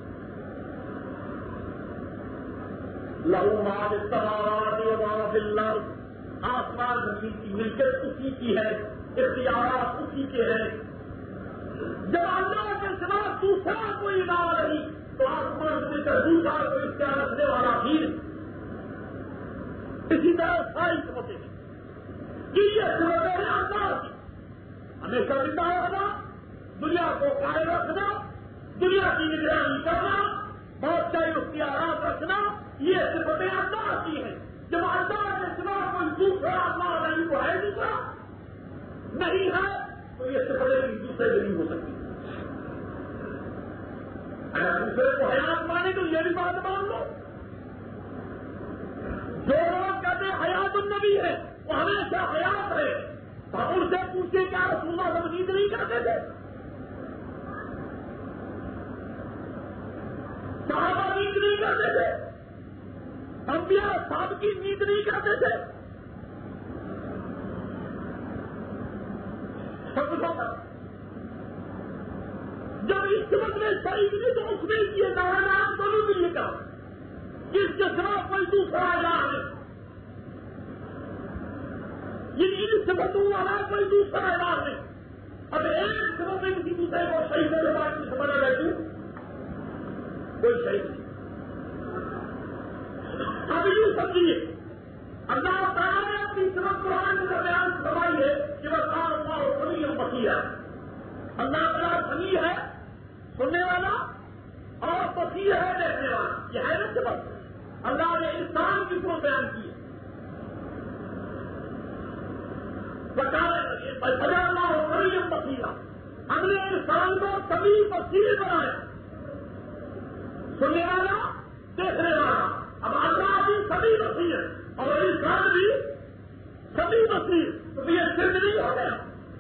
لہو ما فی السماوات وما فی الارض آسمان زمین کی ملکت اسی کی ہے اختیارات اسی کے ہیں. جب اللہ کے سوا دوسرا کوئی الہ نہیں تو آسمان سے دوسرا کوئی اختیار رکھنے والا بھی نہیں. اسی طرح ساری صفتیں ہیں کہ یہ صفتیں ہیں اللہ کی ہمیشہ زندہ ہوگا دنیا کو قائم رکھنا، دنیا کی نگرانی کرنا، بہت سارے اختیارات رکھنا، یہ صفتیں اللہ کی ہیں. جب اللہ کے سوا کوئی دوسرا اللہ نہیں تو ہے دوسرا نہیں ہے تو یہ صفتیں ایک دوسرے سے نہیں ہو سکتی. اگر دوسرے کو حیات مانے تو یہ بھی بات مان لو. جو لوگ کہتے ہیں حیات النبی ہے وہ ہمیشہ حیات ہے، تو ان سے پوچھے کیا رسول اللہ صلی اللہ علیہ وسلم نیند نہیں کرتے تھے؟ صحابہ نیند نہیں کرتے تھے؟ انبیاء صاحب کی نیند نہیں کرتے تھے؟ سب کچھ جب اس وقت میں شریف نے تو اس نے کیے دانا دونوں کے لیے کہا اس کے سوا کوئی دوسرا علاج ہے، یہ ان سبتوں والا کوئی دوسرا علاج نہیں. اب ایک سبب میں کسی دوسرے کو صحیح سے بات کی سمجھ رہتی کوئی صحیح نہیں. اب یوں سمجھیے اللہ تعالیٰ نے اپنی سبق قرآن کے درمیان فرمائی ہے کہ وہ کام اللہ سمیع بصیر ہے. اللہ تعالیٰ سمیع ہے سننے والا اور بصیر ہے دیکھنے والا. یہ ہے نا سبق اللہ نے انسان کی کو بیان کی ہے. اللہ سمیع بصیر، ہم نے انسان کو سمیع بصیر بنایا، سننے والا دیکھنے والا. اب اللہ بھی سمیع بصیر اور انسان بھی سمیع بصیر، تو یہ صرف نہیں ہو گیا.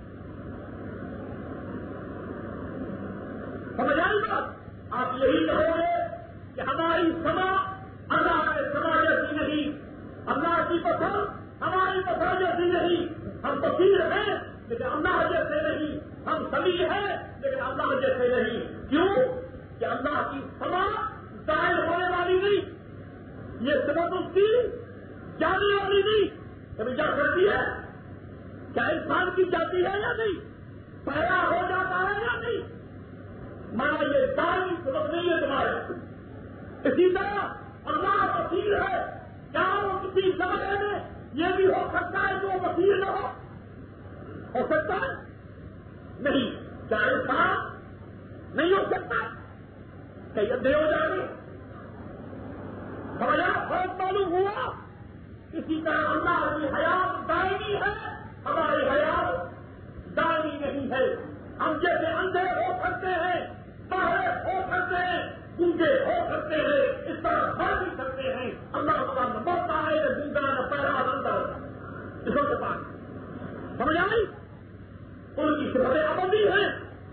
سمجھ آئی بات؟ آپ یہی کہو گے کہ ہماری سما اللہ کے سما جیسی نہیں، اللہ کی پسند ہماری پسند جیسی نہیں. ہم بصیر ہیں لیکن اللہ جیسے نہیں، ہم سمیع ہیں لیکن اللہ جیسے نہیں. کیوں کہ اللہ کی سما ظاہر ہونے والی نہیں، یہ سبب اس کی جانے والی نہیں. کبھی جا کرتی ہے کیا انسان کی جاتی ہے یا نہیں؟ پیدا ہو جاتا ہے یا نہیں؟ مانا یہ داری سبب نہیں ہے تمہارے. اسی طرح اللہ بصیر ہے، کیا وہ کسی زمانے میں یہ بھی ہو سکتا ہے کہ وہ بصیر نہ ہو؟ ہو سکتا ہے نہیں. کیا انسان نہیں ہو سکتا؟ کئی ادھے ہو جائیں گے. ہمارا بہت معلوم ہوا. اسی طرح اللہ کی حیات دائمی ہے، ہماری حیات دائمی نہیں ہے. ہم جیسے اندھے ہو سکتے ہیں، باہر ہو سکتے ہیں، گونگے ہو سکتے ہیں، اس طرح بڑھ بھی سکتے ہیں. اللہ تعالیٰ نہ بڑھتا ہے نہ گونگا نہ پیرا اندر ہوتا ہے. اس کے پاس سمجھ آئی؟ ان کی صفتیں ابدی ہیں،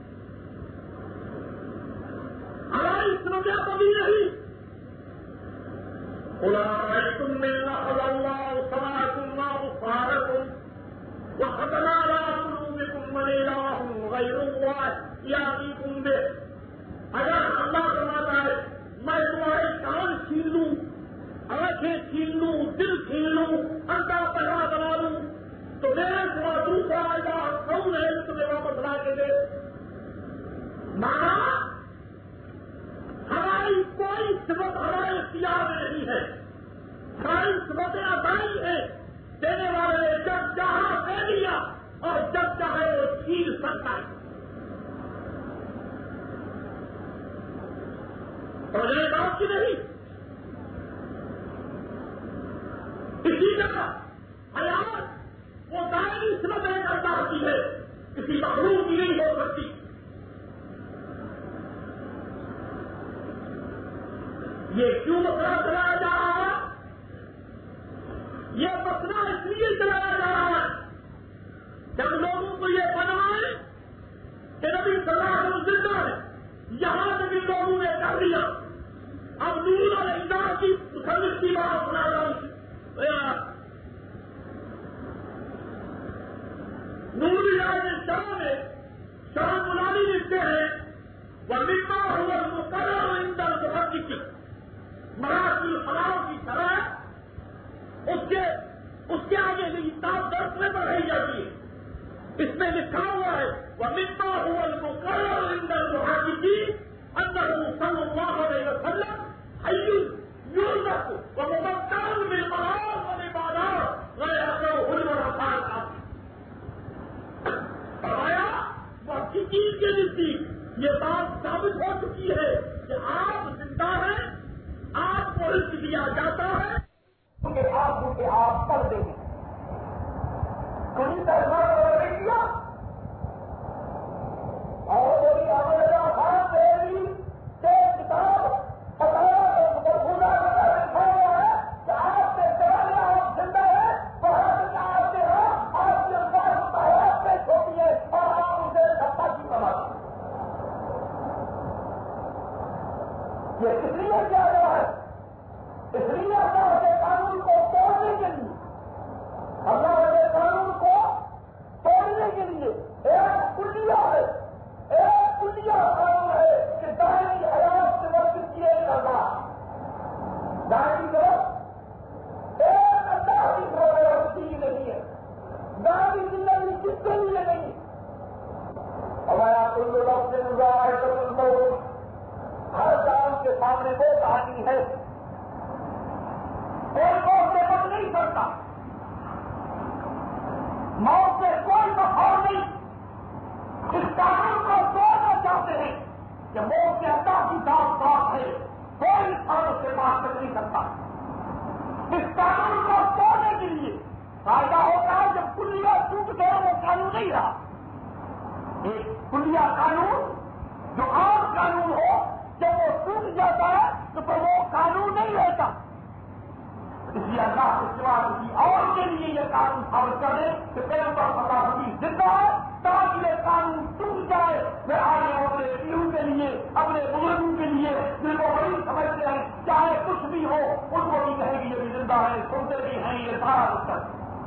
ہماری صفتیں ابدی نہیں. أولئكم من أخذ الله صلاكم وأبصاركم وختم على قلوبكم من إله غير الله يأتيكم به. اگر اللہ فرماتا ہے میں تمہارے کان چھین لوں، آنکھیں چھین لوں، دل چھین لوں، اندھا پہلا بنا لوں تو میرے سوا دوسرا الہ کون ہے جو تمہیں واپس لا کے دے؟ مانا ہماری کوئی صفت ہمارے اختیار میں نہیں ہے، ساری صفتیں عطائی ہیں. دینے والے نے جب چاہا دے دیا اور جب چاہے وہ چھین سکتا ہے. اور یہ بات کی نہیں. اسی طرح حیات وہ دائمی صفتیں کرتا ہوتی ہے، کسی مخلوق کی نہیں ہو سکتی. یہ کیوں مسئلہ چلایا جا رہا ہے؟ یہ مسئلہ اس لیے چلایا جا رہا ہے جب لوگوں کو یہ بنوائے کہ نبی صلی اللہ علیہ وسلم زندہ ہے، یہاں سے بھی لوگوں نے کر دیا. اب نور اور اللہ کی خلق کی بات سنا رہا ہوں. نور اللہ شاہ میں شاہ ملانی لکھتے ہیں وہ لکھتا ہوا مقرر اندر بہت کی مراحل فلاح کی طرح اس کے اس کے آگے کتاب درس میں بڑھائی جاتی ہے. اس میں لکھا ہوا ہے وہ لکھتا ہوا مقرر اندر بہت کی اندر صلی اللہ علیہ وسلم حی یورزق و مبتر بالمعاص والعبادات لا يخلو الورقات. فرمایا وہ کسی کے کہ آپ پڑھ دیں گے. کہیں پیسہ نہیں کیا اور میری آگے خان میری کتاب بتایا تو خدا کا لکھا ہوا ہے کہ آپ سے چلانے آپ زندہ ہے وہاں سے آپ سے ہو آپ کے پاس ہوتا ہے آپ سے چھوٹی ہے اور آپ اسے دھکا کی بناتے ہیں. یہ کس لیے کیا گیا ہے؟ اس لیے اللہ کے قانون کو توڑنے کے لیے اللہ کے قانون کو توڑنے کے لیے ایک کلیہ ہے ایک کلیہ قانون ہے کہ دائمی حیات سے وقت کیے کرنا دائمی طرف ایک اللہ کی طرف کی نہیں ہے دائمی زندگی کس کے لیے نہیں. ہمارا کل لوگ سے مظاہر ہر کام کے سامنے وہ کہانی ہے کوئی موت سے بچ نہیں سکتا موت سے کوئی بخار نہیں. اس قانون کو توڑنا چاہتے ہیں کہ موت کے اللہ کی ذات بات ہے کوئی انسان سے بات کر نہیں سکتا. اس قانون کو توڑنے کے لیے فائدہ ہوتا ہے جب کلیہ ٹوٹ گیا وہ قانون نہیں رہا. ایک کلیہ قانون جو عام قانون ہو جب وہ ٹوٹ جاتا ہے تو پھر وہ قانون نہیں رہتا. اس لیے اللہ کے سوا کسی اور کے لیے یہ قانون ثابت کر دے کہ پیغمبر خدا حدیث زندہ ہے تاکہ یہ قانون ٹوٹ جائے. میں آگے اپنے پیڑوں کے لیے اپنے بزرگوں کے لیے جن کو بڑی سمجھتے ہیں چاہے کچھ بھی ہو ان کو بھی کہیں گے یہ بھی زندہ ہے سنتے بھی ہیں یہ سارا کچھ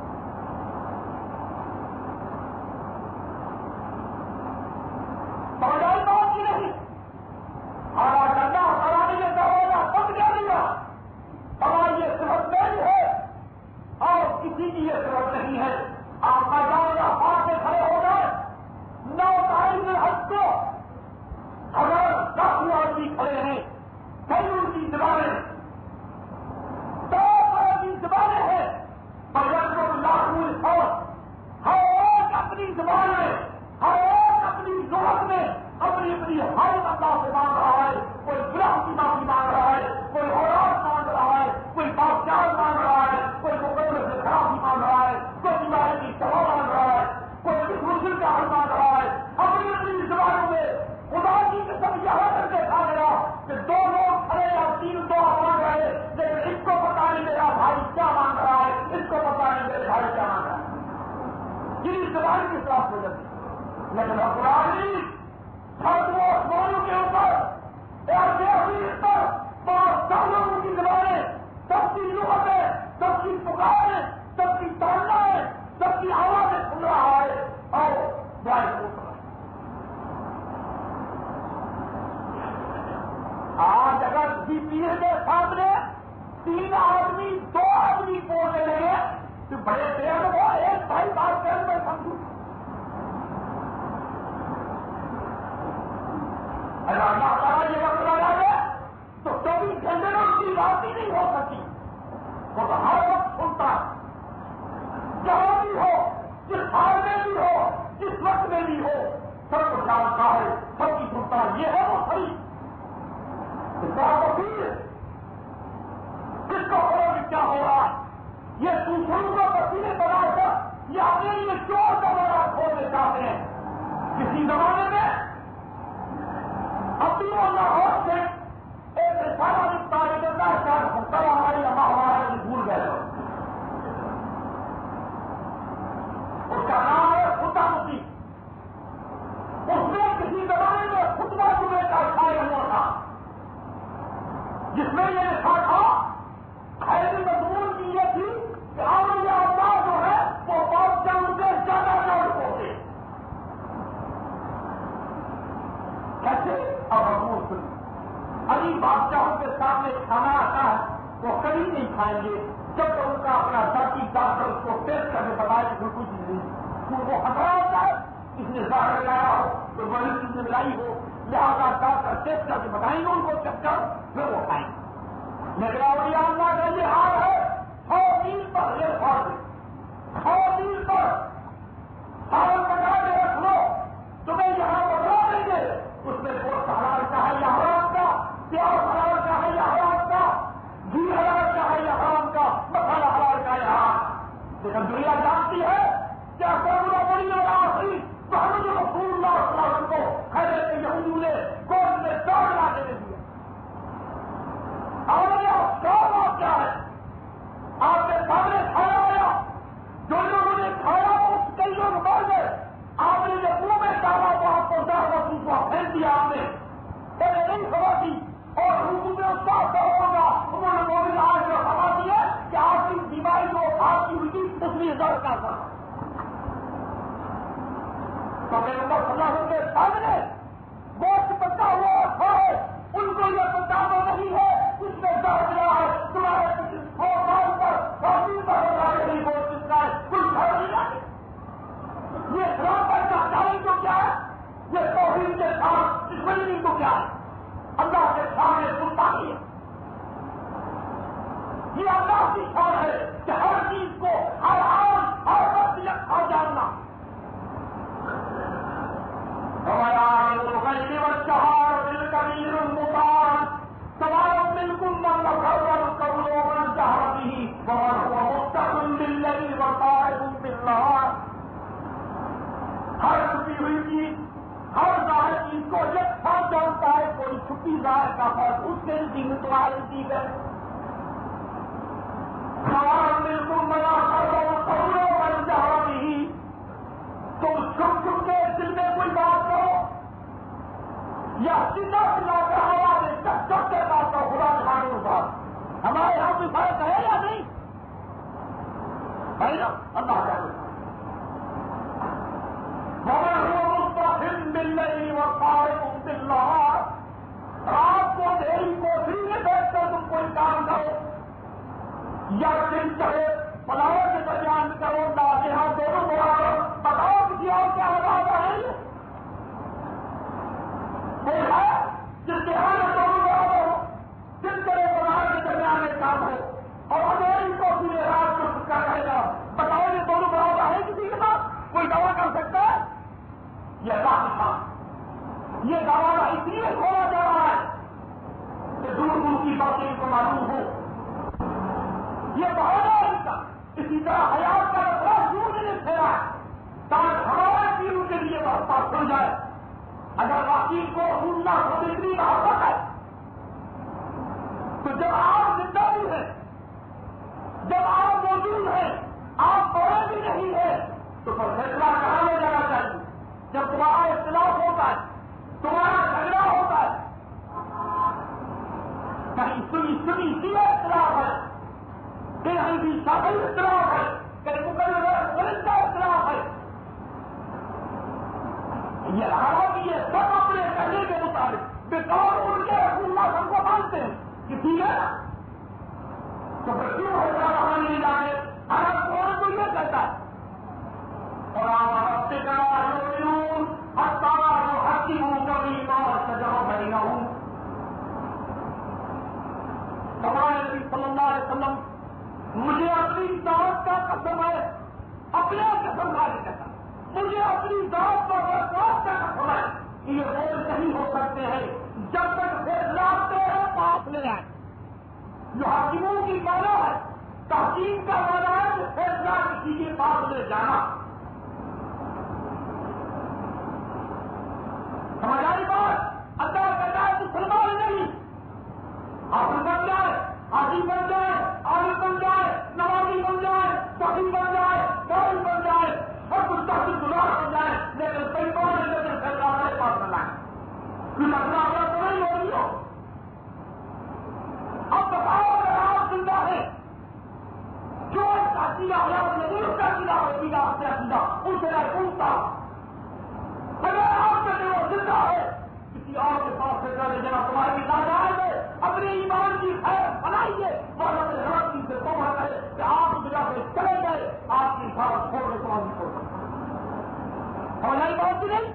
سمجھائی بات کی نہیں. ہمارا ڈنڈا ہمارے یہ دروازہ بند کر دیا ہماری یہ صفت نہیں ہے اور کسی کی یہ صفت نہیں ہے. آپ کا جانا ہاتھ سے کھڑے ہو گئے نو تاریخ حج کو ہزار لاکھ آدمی کھڑے ہیں کئی ان کی زبانیں دو طرح کی زبانیں ہیں بغیر کو لاکھوں فوج ہر ایک اپنی زبان میں ہر ایک اپنی ضرورت میں اپنی اپنی حالت اللہ سے مانگ رہا ہے. کوئی گناہ کی معافی مانگ رہا ہے کوئی اولاد مانگ رہا ہے کوئی بادشاہ مانگ رہا ہے کوئی مقدمے سے خرابی مانگ رہا ہے کوئی بیماری کی دوا مانگ رہا ہے کوئی کس مشکل کا حل مانگ رہا ہے. اپنی اپنی زبانوں میں خدا کی قسم یہاں کر کے کھا گیا کہ دو لوگ کھڑے یا تین دو مانگ رہے لیکن اس کو پتا نہیں میرا بھائی کیا مانگ رہا ہے اس کو پتا نہیں میرے بھائی کیا مانگ رہا ہے. جن زبان کی خلاف ہو جاتی لیکن اپرادی ہر دو آسمانوں کے اوپر پر پانچ سب لوگوں کی زبانیں سب کی لغتیں سب کی پکاریں سب کی تڑنائیں سب کی آوازیں سن رہا ہے اور دعائیں سن رہا ہے. آج اگر کسی پیر کے سامنے تین آدمی دو آدمی بولنے لگے تو بڑے دیر ہو ایک بھائی بات کر میں سمجھوں اگر اللہ تعالیٰ یہ وقت لگا دے تو چوبیس گھنٹے میں اس کی بات ہی نہیں ہو سکتی. وہ تو ہر وقت سنتا ہے جہاں بھی ہو جس حال میں بھی ہو جس وقت میں بھی ہو سب کو جانتا ہے سب کی سنتا ہے. یہ ہے وہ صحیح وکیل کس کو خبر کیا ہو رہا ہے یہ دوسروں کو وسیلے بنا کر یہ اپنے لیے چور کا بڑا کھولنے چاہتے ہیں. کسی زمانے میں ابھی وہ لاہور سے ایک رسالہ لکھتا ہے کرتا ہے شاید ہوتا ہے ہماری اما ہمارا بھول گئے اس کا نام ہے خدا مفتی. اس نے کسی زمانے میں خطبہ جمعے کا شاعر ہوا تھا جس میں یہ لکھا تھا خیر مضمون کی یہ تھی کہ اولیاء اللہ جو ہے وہ بادشاہوں سے زیادہ لوٹ ہوتے کیسے اور مضمون سن علی بادشاہوں کے سامنے کھانا آتا ہے وہ کبھی نہیں کھائیں گے جب تک ان کا اپنا ذاتی ڈاکٹر اس کو ٹیسٹ کرنے بتائے کہ کوئی کچھ نہیں ان کو خطرہ ہوتا ہے اس نے ظاہر لگایا ہو تو بڑی چیز ملائی ہو لہٰذا ڈاکٹر ٹیسٹ کر کے بتائیں گے ان کو چیک کر پھر وہ کھائیں گے. لیکن اولیاء اللہ کا یہ حال ہے سو میل پر یہ فرض سو میل پر سارا پکا کے رکھ لو تمہیں یہاں بتا دیں گے اس میں گوشت حلال کا ہے یا حرام کا پیاز حلال کا ہے یا حرام کا گھی حلال کا ہے یا حرام کا مسالہ حلال کا ہے لیکن دنیا جانتی ہے کیا کورونا بڑی اور آخری محمد رسول اللہ صلی اللہ علیہ وسلم کو خیر کے یہودیوں نے گود میں دوڑ لا کے دے دیا. اور یہ افسوس اور کیا ہے آپ کے سامنے کھایا گیا جو لوگوں نے کھایا اس کئی لوگ مر گئے. آپ نے جو منہ میں ڈالا تو آپ کو ڈر کا دوسرا پھینک دیا آپ نے پہلے نہیں خبر دی اور حکومت میں اس کا اثر ہوگا. انہوں نے موبائل آج جو خبر دی ہے کہ آپ کی بیماری جو آپ کی ہوئی تھی اس میں درد کا تھا. تو میرے نمبر صلی اللہ علیہ وسلم کے سامنے گوشت پکا ہوا ہے ان کو یہ پتا تو نہیں ہے اس میں درد رہا ہے تمہارے سو سال پر کافی پر نہیں گوشت کس کا ہے کچھ گھر نہیں آئے. یہ خرابت کا چیلنج تو کیا ہے یہ توحید کے ساتھ دشمنی تو کیا ہے اللہ کے سامنے سنتا نہیں ہے. یہ اللہ کی شان ہے کہ ہر چیز کو ہر آن ہر وقت رکھا جاننا. ہمارا غیر والشہار بالکبیر المطاع سواء منکم من اسر القول ومن جهر به ومن هو مستخف باللیل وقائم بالنهار. ہر چھپی ہوئی چیز ہر ظاہر چیز کو یکساں جانتا ہے. کوئی چھپی ظاہر کا فرق اس کے دین تمہاری چیز ہے. سوال بالکل منا کرو بن جا رہی تم چھپ چھپ کے دل میں کوئی بات کرو یا سیدھا سیدھا کر ہوا میں چپ چپ کے بات کرو. خدا تمہارے ساتھ ہمارے یہاں کوئی فرق ہے یا نہیں ہے نا اللہ کا رات کو دھیری کوٹری میں بیٹھ کر تم کوئی کام کرو یا دن چڑھے پلاؤ کے درمیان کرو لاتے ہاں دونوں برابر. بتاؤ کسی اور کیا ہوتا ہے کوئی ہے جس کے ہاں میں دونوں برابر ہو دن چڑھے پلاؤ کے درمیان میں کام ہو اور اندھیری کوٹری میں رات کو چھٹکا رہے گا. بتاؤ یہ دونوں برابر ہے کسی کے ساتھ کوئی دعویٰ کر سکتا ہے؟ یہ راستہ یہ دروازہ اس لیے کھولا جا رہا ہے کہ دور دور کی باتیں ان کو معلوم ہو. یہ بہت ہے ان کا. اسی طرح حیات کا بڑا دور نہیں پھیلا ہے تاکہ ہمارا چیز ان کے لیے بہت بات سن جائے. اگر واقعی کو ڈھونڈنا تو اتنی محبت ہے تو جب آپ زندہ بھی ہیں جب آپ موجود ہیں آپ بڑے بھی نہیں ہیں تو پھر فیصلہ کہاں لے جانا چاہیے. جب تمہارا اختلاف ہوتا ہے تمہارا جھگڑا ہوتا ہے کہیں سنی سنی سیدھا اختلاف ہے کہیں بھی سفل اختلاف ہے کہیں مقرر کا اختلاف ہے. یہ رہا کہ یہ سب اپنے کہنے کے مطابق بطور ان کے رسول اللہ سب کو مانتے ہیں کہ ٹھیک ہے تو پھر کیوں ہوتا وہاں نہیں جانے. ہر کون تو یہ کہتا ہے اور آپ سے کہا ہاتھی ہوں کبھی اور سجاؤ بھری نہ ہوں. ہمارے صلی اللہ علیہ وسلم مجھے اپنی ذات کا قسم ہے اپنے قسم کا نہیں کہتا مجھے اپنی ذات کا ذات کا قسم ہے کہ یہ بول نہیں ہو سکتے ہیں جب تک فیصلہ آتے ہیں پاس لے آئے. جو حاکموں کی مانا ہے تحقیق کا مانا ہے کہ فیصلہ کسی کے پاس لے جانا. ہماری بات اللہ کا جائے مسلمان نہیں حاصل بن جائے حاجی بن جائے عالم بن جائے نوازی بن جائے صحیح بن جائے قائم بن جائے سب کچھ تحصیل گزار بن جائے لیکن پیپوں میں لیکن فیصلہ ہمارے پاس نہ لائے کوئی مسئلہ اگر تو نہیں ہو رہی ہو. اب بتاؤ اگر آپ زندہ ہے جو عقیدہ حیات نہیں اس کا عقیدہ عقیدہ اپنے عقیدہ ان سے میں پوچھتا اگر آپ کے وہ زندہ ہے کسی اور کے پاس سے کرے جناب تمہاری ناجائز ہے اپنے ایمان کی خیر بنائیے اور اپنے ہر چیز سے توبہ کرے کہ آپ اس جگہ سے چلے گئے آپ کی حفاظت چھوڑ کے تمہاری چھوڑ سکتے اور نئی بات نہیں.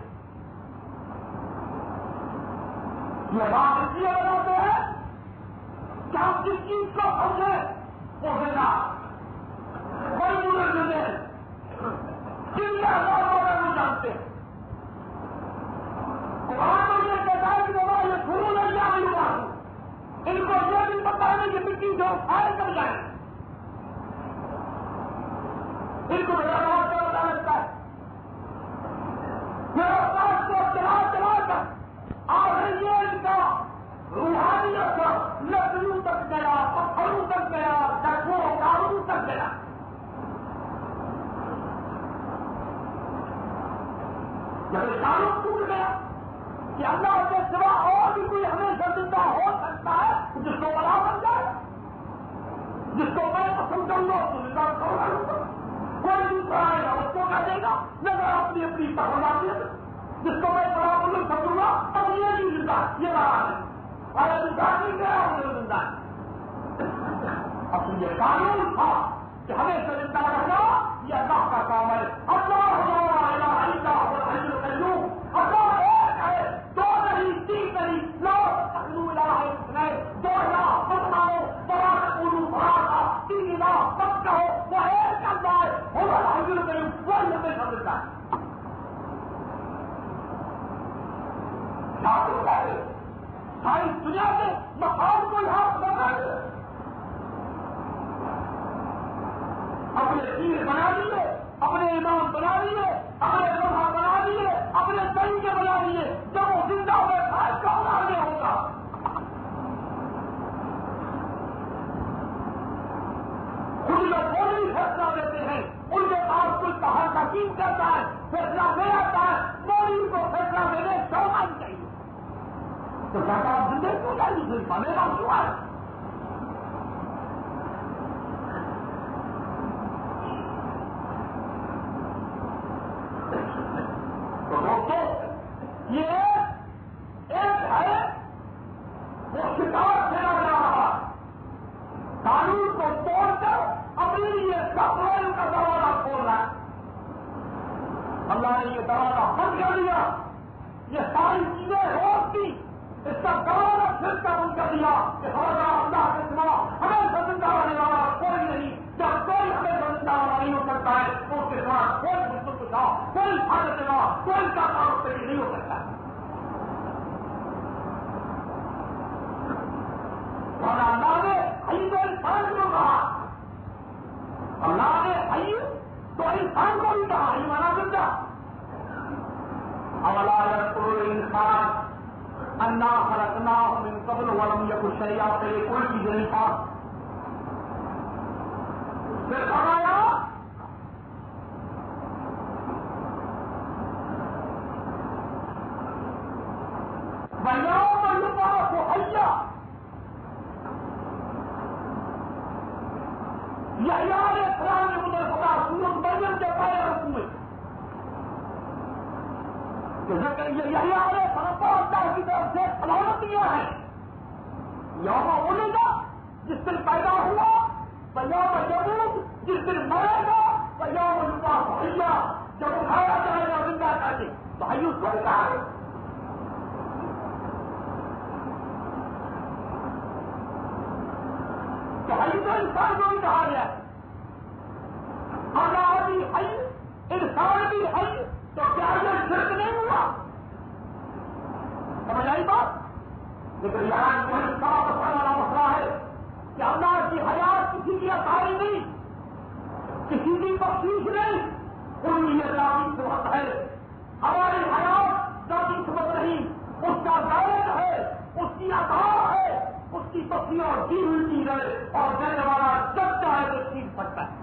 یہ بات اس لیے بناتے ہیں کہ ہم جس چیز کو سمجھیں وہ دینا کوئی بزرگ نہیں جن کا نہیں جانتے ہیں. قرآن میں یہ کہتا ہے کہ بابا یہ شروع نہیں جا رہی ہوں ان کو یہ بھی پتا ہے کہ مٹی جو کھائے کر جائیں ان کو بڑا چلتا لگتا ہے. میرا پاس کو چلا چلا کر آخر یہ ان کا روحانیت کا لکڑیوں تک گیا, پتھروں تک گیا, ڈکوں کاروں تک گیا. جب تعلق ٹوٹ گیا کہ اللہ کے سوا اور بھی کوئی ہمیشہ زندہ ہو سکتا ہے جس کو بلا بن جائے, جس کو میں پسند کروں گا اس کو زندہ کروں گا, کوئی دوسرا آئے گا اس کو کہہ دے گا نظر اپنی اپنی تحریک, جس کو میں بڑا بزرگ سمجھوں گا تب یہ نہیں زندہ, یہ رہا ہے اور زندہ نہیں گیا اور زندہ ہے. اب یہ قانون تھا کہ ہمیشہ زندہ رہنا یہ اللہ کا کام ہے. اللہ اللہ ایک ہے, دو نہیں, تین نہیں, لا تخلو الہ اثنین, دو لا بدناؤ بڑا تقولو بڑا تین لا سب کہو وہ ایک اللہ ہے, وہ الحی القیوم, وہی ہمیں سمجھتا ہے. ساری دنیا کے مقام کو یہاں بنا دے, اپنے پیر بنا دیے, اپنے امام بنا دیے, اپنے لوہا بنا دیے, اپنے طریقے بنا دیے. جب وہ زندہ بیٹھا ہے کون آگے ہوگا؟ خود لوگ وہ نہیں فیصلہ دیتے ہیں, ان کے پاس کوئی کہاں تقسیم کرتا ہے, فیصلہ دے آتا ہے, موری کو فیصلہ دینے چھوڑنا ہی چاہیے. تو کہتا آپ زندگی کیوں جائیے, پھر بنے گا ہوا ہے. یہ ایک ہے وہ شکار پھیلا جا رہا ہے, قانون کو توڑ کر اپنے لیے سفر کا دروازہ کھول رہا ہے. اللہ نے یہ دروازہ بند کر دیا, یہ ساری چیزیں روک دی, اس کا دروازہ پھر کا بند کر دیا کہ ہمارا اللہ کے سوا ہمیں زندہ رہنے والا کوئی نہیں. جب کوئی ہمیں زندہ نہیں ہو سکتا ہے تو اس کے سوا کوئی مشکل کچھ کوئی حاجت نہ, کوئی کا تعلق سے نہیں ہو سکتا. اور اللہ نے حی تو انسان کو کہا, اللہ نے حی تو انسان کو بھی کہا, حی مانا زندہ. اولا یذکر الانسان انا خلقناه من قبل ولم یک شیئا, پہلے کوئی چیز نہیں تھا. پھر فرمایا وَيَوْمَ يُبْعَثُ حَيًّا, یحییٰ علیہ السلام نے مجھے خدا سورۃ مریم کے پہلے رقم میں یحییٰ علیہ السلام کو اللہ کی طرف سے سلامتیاں ہیں. یوم ولد جس دن پیدا ہوا, وَيَوْمَ يَمُوتُ جس دن مرے گا, وَيَوْمَ يُبْعَثُ حَيًّا جب اٹھایا جائے گا زندہ کر کے. تو حی اس کو کہا ہے. تو حی تو انسان کو بھی کہا گیا ہے, اللہ بھی حی انسان بھی حی, تو کیا یہ شرک نہیں ہوا؟ سمجھ آئی بات؟ لیکن یہاں کوئی صاف رکھنے والا مسئلہ ہے کہ اللہ کی حیات کسی کی اثاری نہیں, کسی کی بخشش نہیں, ان یہ ذاتی صفت ہے. ہماری حیات ذاتی صفت نہیں, اس کا ذائق ہے, اس کی عطا ہے, اس کی بخشیوں کی ہوئی چیز ہے, اور دینے والا جب چاہے تو چھین سکتا ہے,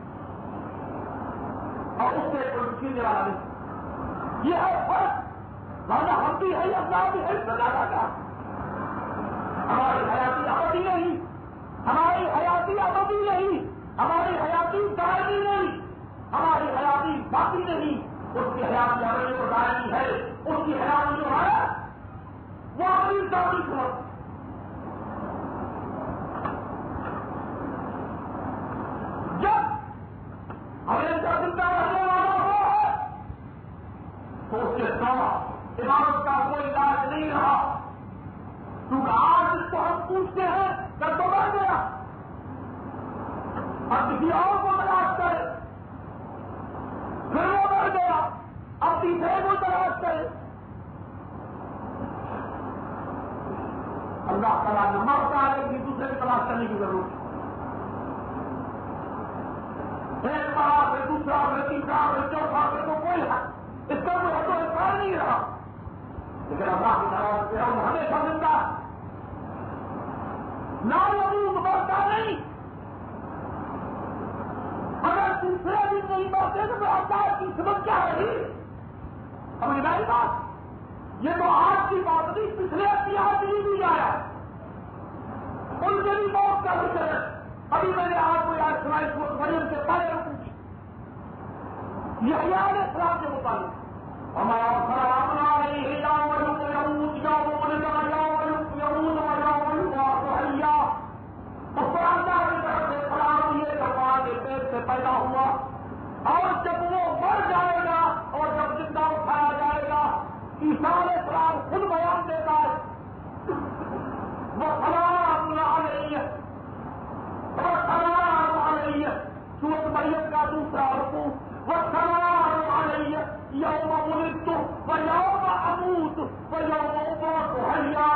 اور اس سے کوئی چھیننے والا نہیں. یہ ہے فرق. ورنہ ہم بھی ہے, اللہ بھی ہے, سزا کا ہماری حیاتی ابدی نہیں, ہماری حیاتی ابدی نہیں, ہماری حیاتی دائمی نہیں, ہماری حیاتی باقی نہیں. اس کی حیاتی ابدی کو دائمی ہے, اس کی حیاتی جو ہے وہ اپنی ذاتی صفت. جب ہمیں زندہ رہنے والا ہوا ہے تو اس کے ساتھ عبادت کا کوئی علاج نہیں رہا, کیونکہ آج اس کو ہم پوچھتے ہیں کل تو بڑھ گیا, اب کسی اور کو تلاش کرے, پھر وہ بڑھ گیا, اب تیسرے کو تلاش کرے. اللہ تعالیٰ نے مرتا ہے کہ دوسرے کو تلاش کرنے کی ضرورت ہے. ایک بار پھر دوسرے دوسرا پھر تیسرا پھر چوتھا پھر تو کوئی ہے اس کا کوئی حد و احترام نہیں رہا. لیکن اللہ کی طرف سے ہم ہمیشہ زندہ لا یموت مرتا نہیں. اگر دوسرے دن نہیں مرتے تو اللہ کی سمجھ کیا رہی؟ سمجھ میں آئی بات؟ یہ تو آج کی بات نہیں، پچھلے اتہاس بھی بھی آیا ان کے بھی موت کا ذکر ہے. ابھی میں نے آپ کو یاد سنائی سورۃ مریم کے پہلے پوچھی یحییٰ علیہ السلام کے متعلق ہمارا خرابنا نہیں یا ولد یموت یا ولد یا ولد یموت یا ولد حیا. تو قرآن کی طرف سے سلام یہ کروا کے پیٹ سے پیدا ہوا اور جب وہ مر جائے گا اور جب زندہ اٹھایا جائے گا عیسیٰ علیہ السلام خود بیان دیتا ہے وہ سلام علیہ وہ سلام علیہ. سورۃ مریم کا دوسرا رکوع وہ سلام علیہ یوم ولدت و یوم اموت و یوم ابعث حیا.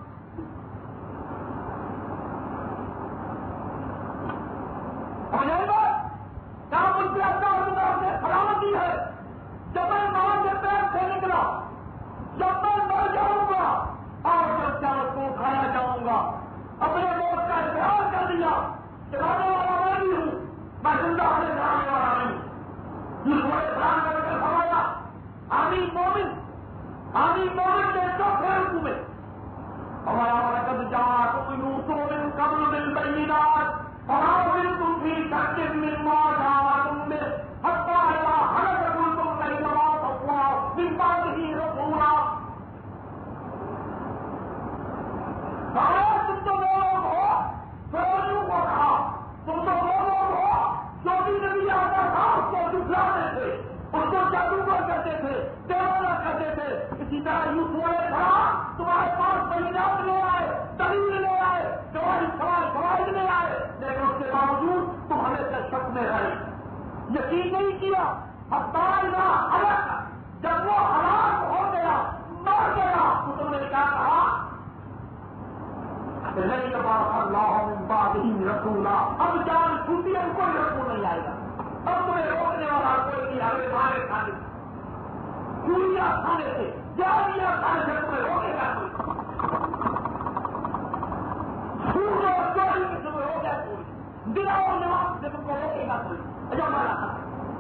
کیا ان کے اللہ نے سلامتی ہے؟ جب میں ماں کے پیر سے نکلا، جب میں مر جاؤں گا اور جب چاہت کو کھایا جاؤں گا، اپنے موت کا اظہار کر دیا کہ رہنے والا میں بھی ہوں، میں زندہ ہونے جانے والا نہیں. جس کو احترام کر کے سمجھا آمین مومن آمین مومن کے چوتھے رکوع میں ہمارا ولقد جاءکم یوسف من قبل بالبینات فما زلتم فی شک مما جاءکم به حتی اذا حلف قلتم لئن بعث اللہ من بعدہ رسولا. تم تو وہ لوگ ہو سوریوں کو کہا، تم تو وہ لوگ ہو جو بھی نبی آتا تھا اس کو جھٹلاتے تھے، اس کو جادوگر کرتے تھے، دیوانہ کرتے تھے. اسی طرح یوسف علیہ السلام تمہارے پاس بینات لے آئے، دلیل لے آئے، جواری سوال فوائد لے آئے، لیکن اس کے باوجود تم ہمیشہ شک میں رہے، یقین نہیں کیا. حتی اذا ہلاک، جب وہ ہلاک ہو گیا مر گیا تو تم نے کیا کہا؟ لئن بعث اللہ من بعدہ رسولا. اب جان چھوٹی ہے، کوئی رسول نہیں آئے گا. اب تمہیں روکنے والا کوئی نہیں. ہمیں مارے کھانے چوریاں کھانے سے، جاریاں کھانے سے تمہیں روکے گا کوئی؟ سود اور چوری سے تمہیں روکے کوئی؟ دلا اور نماز سے تم کو روکے گا کوئی؟ اجا مانا تھا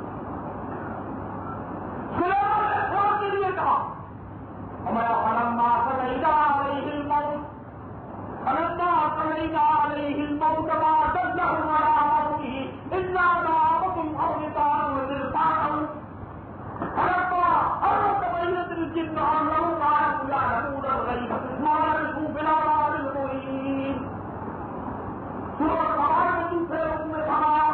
سلیمان علیہ السلام کے لیے کہا ہمارا فلما قضینا علیہ الموت فلما قضینا علیہ الموت ما دلهم على موته الا دعوتهم او نطاعا وذلفاقا فلما حرق بينة الجن انهم كانوا يعلمون الغيب ما لبثوا في العذاب المهين. سورۃ قمر میں دوسرے رکوع میں فرمایا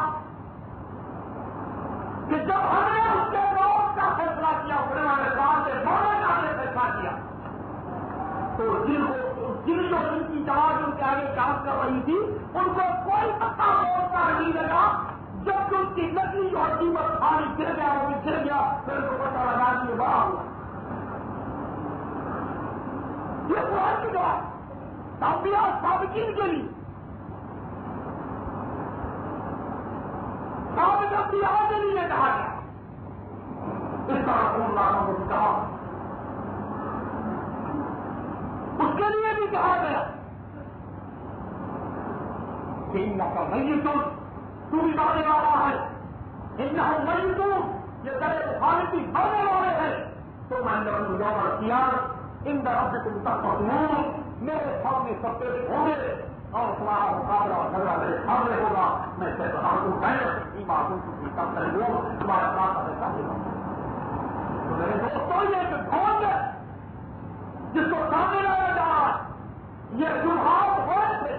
کہ جب ہم نے اس کے موت کا فیصلہ کیا، سلیمان علیہ السلام کے مرنے کا ہم نے فیصلہ کیا، تو جن کو جن جو ان کی جماعت ان کے آگے کام کر رہی تھی ان کو کوئی پتا موت کا نہیں لگا. جب ان کی نکلی جو قیمت خالی گر گیا وہ بھی گر گیا، پھر ان کو پتا لگا کہ یہ بڑا ہوا. یہ قرآن کی جواب انبیاء سابقین کے لیے سابق انبیاء کے لیے کہا گیا. اس طرح اللہ نے کہا اس کے لیے بھی کہا گیا کہ انکا میتون، تو بھی مرنے والا ہے. انہم میتون، یہ درے مخالفی مرنے والے ہیں. تو میں نے یوم القیامت عند ربکم تختصمون، میرے سامنے سب پیش ہوں گے اور تمہارا مقابلہ اور جھگڑا میرے سامنے ہوگا. میں کہتا ہوں میں اپنی معصوم کی کم کریں گے تمہارا ساتھ ہمیشہ دے گا. تو میرے دوستوں یہ جو ڈھونڈ ہے جس کو سامنے لایا جا رہا ہے، یہ جمہات ہوئے تھے،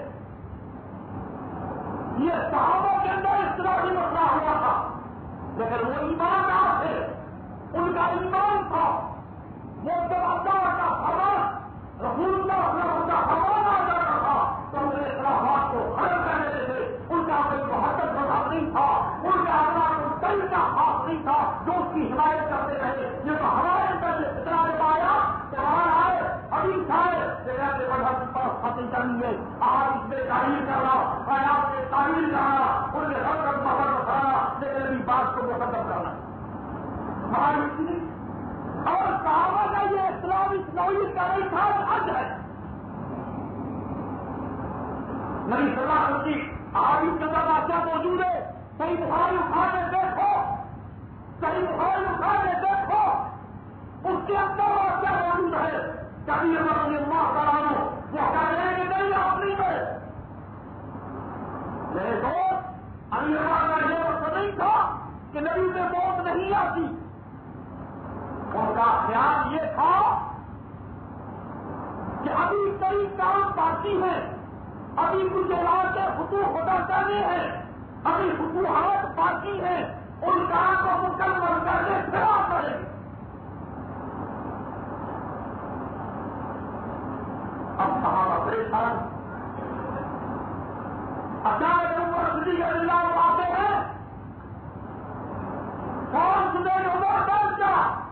یہ صحابہ کے اندر اس طرح کی مسئلہ ہوا تھا، لیکن وہ ایماندار تھے، ان کا ایمان تھا. وہ جب اللہ کا فرمان رسول اللہ صلی اللہ علیہ وسلم کا فرمان آ جاتا تھا تو ان کے اختلافات کو حل کر لیتے تھے. ان کا کوئی محبت مذہب نہیں تھا، ان کا اللہ کو کئی کا خاص نہیں تھا جو اس کی حمایت کرتے رہے. یہ تو ہمارے اندر اتنا پایا تہوار آئے ابھی آئے مذہب کی طرف ختم کریں آج اس میں تعمیر کرنا، خیال میں تعمیر کرنا، ان کے سب کا مذہب بتانا، لیکن ابھی بات کو مقدم کرنا. ہماری اور کہا کا یہ اسلام اسلامی کا نہیں تھا حج ہے. نبی صلی اللہ علیہ وسلم کی احادیث کے اندر واقعہ موجود ہے. صحیح بخاری اٹھا کے دیکھو, صحیح بخاری اٹھا کے دیکھو, اس کے اندر واقعہ موجود ہے. کبھی رضی اللہ تعالیٰ عنہ وہ کہہ رہے ہیں کہ نہیں آپ نہیں گئے. میرے دوست ابھی اللہ کا یہ وقت نہیں تھا کہ نبی سے موت نہیں آتی. ان کا خیال یہ تھا کہ ابھی کئی کام باقی ہیں, ابھی کچھ علاقے فتوح ہوتا کرنے ہیں, ابھی فتوحات باقی ہیں, ان کام کو مکمل کرنے پھر آپ کریں گے. اب صحابہ پریشان اچانک عمر صدیق رضی اللہ آتے ہیں, کون سنے عمر ڈر کیا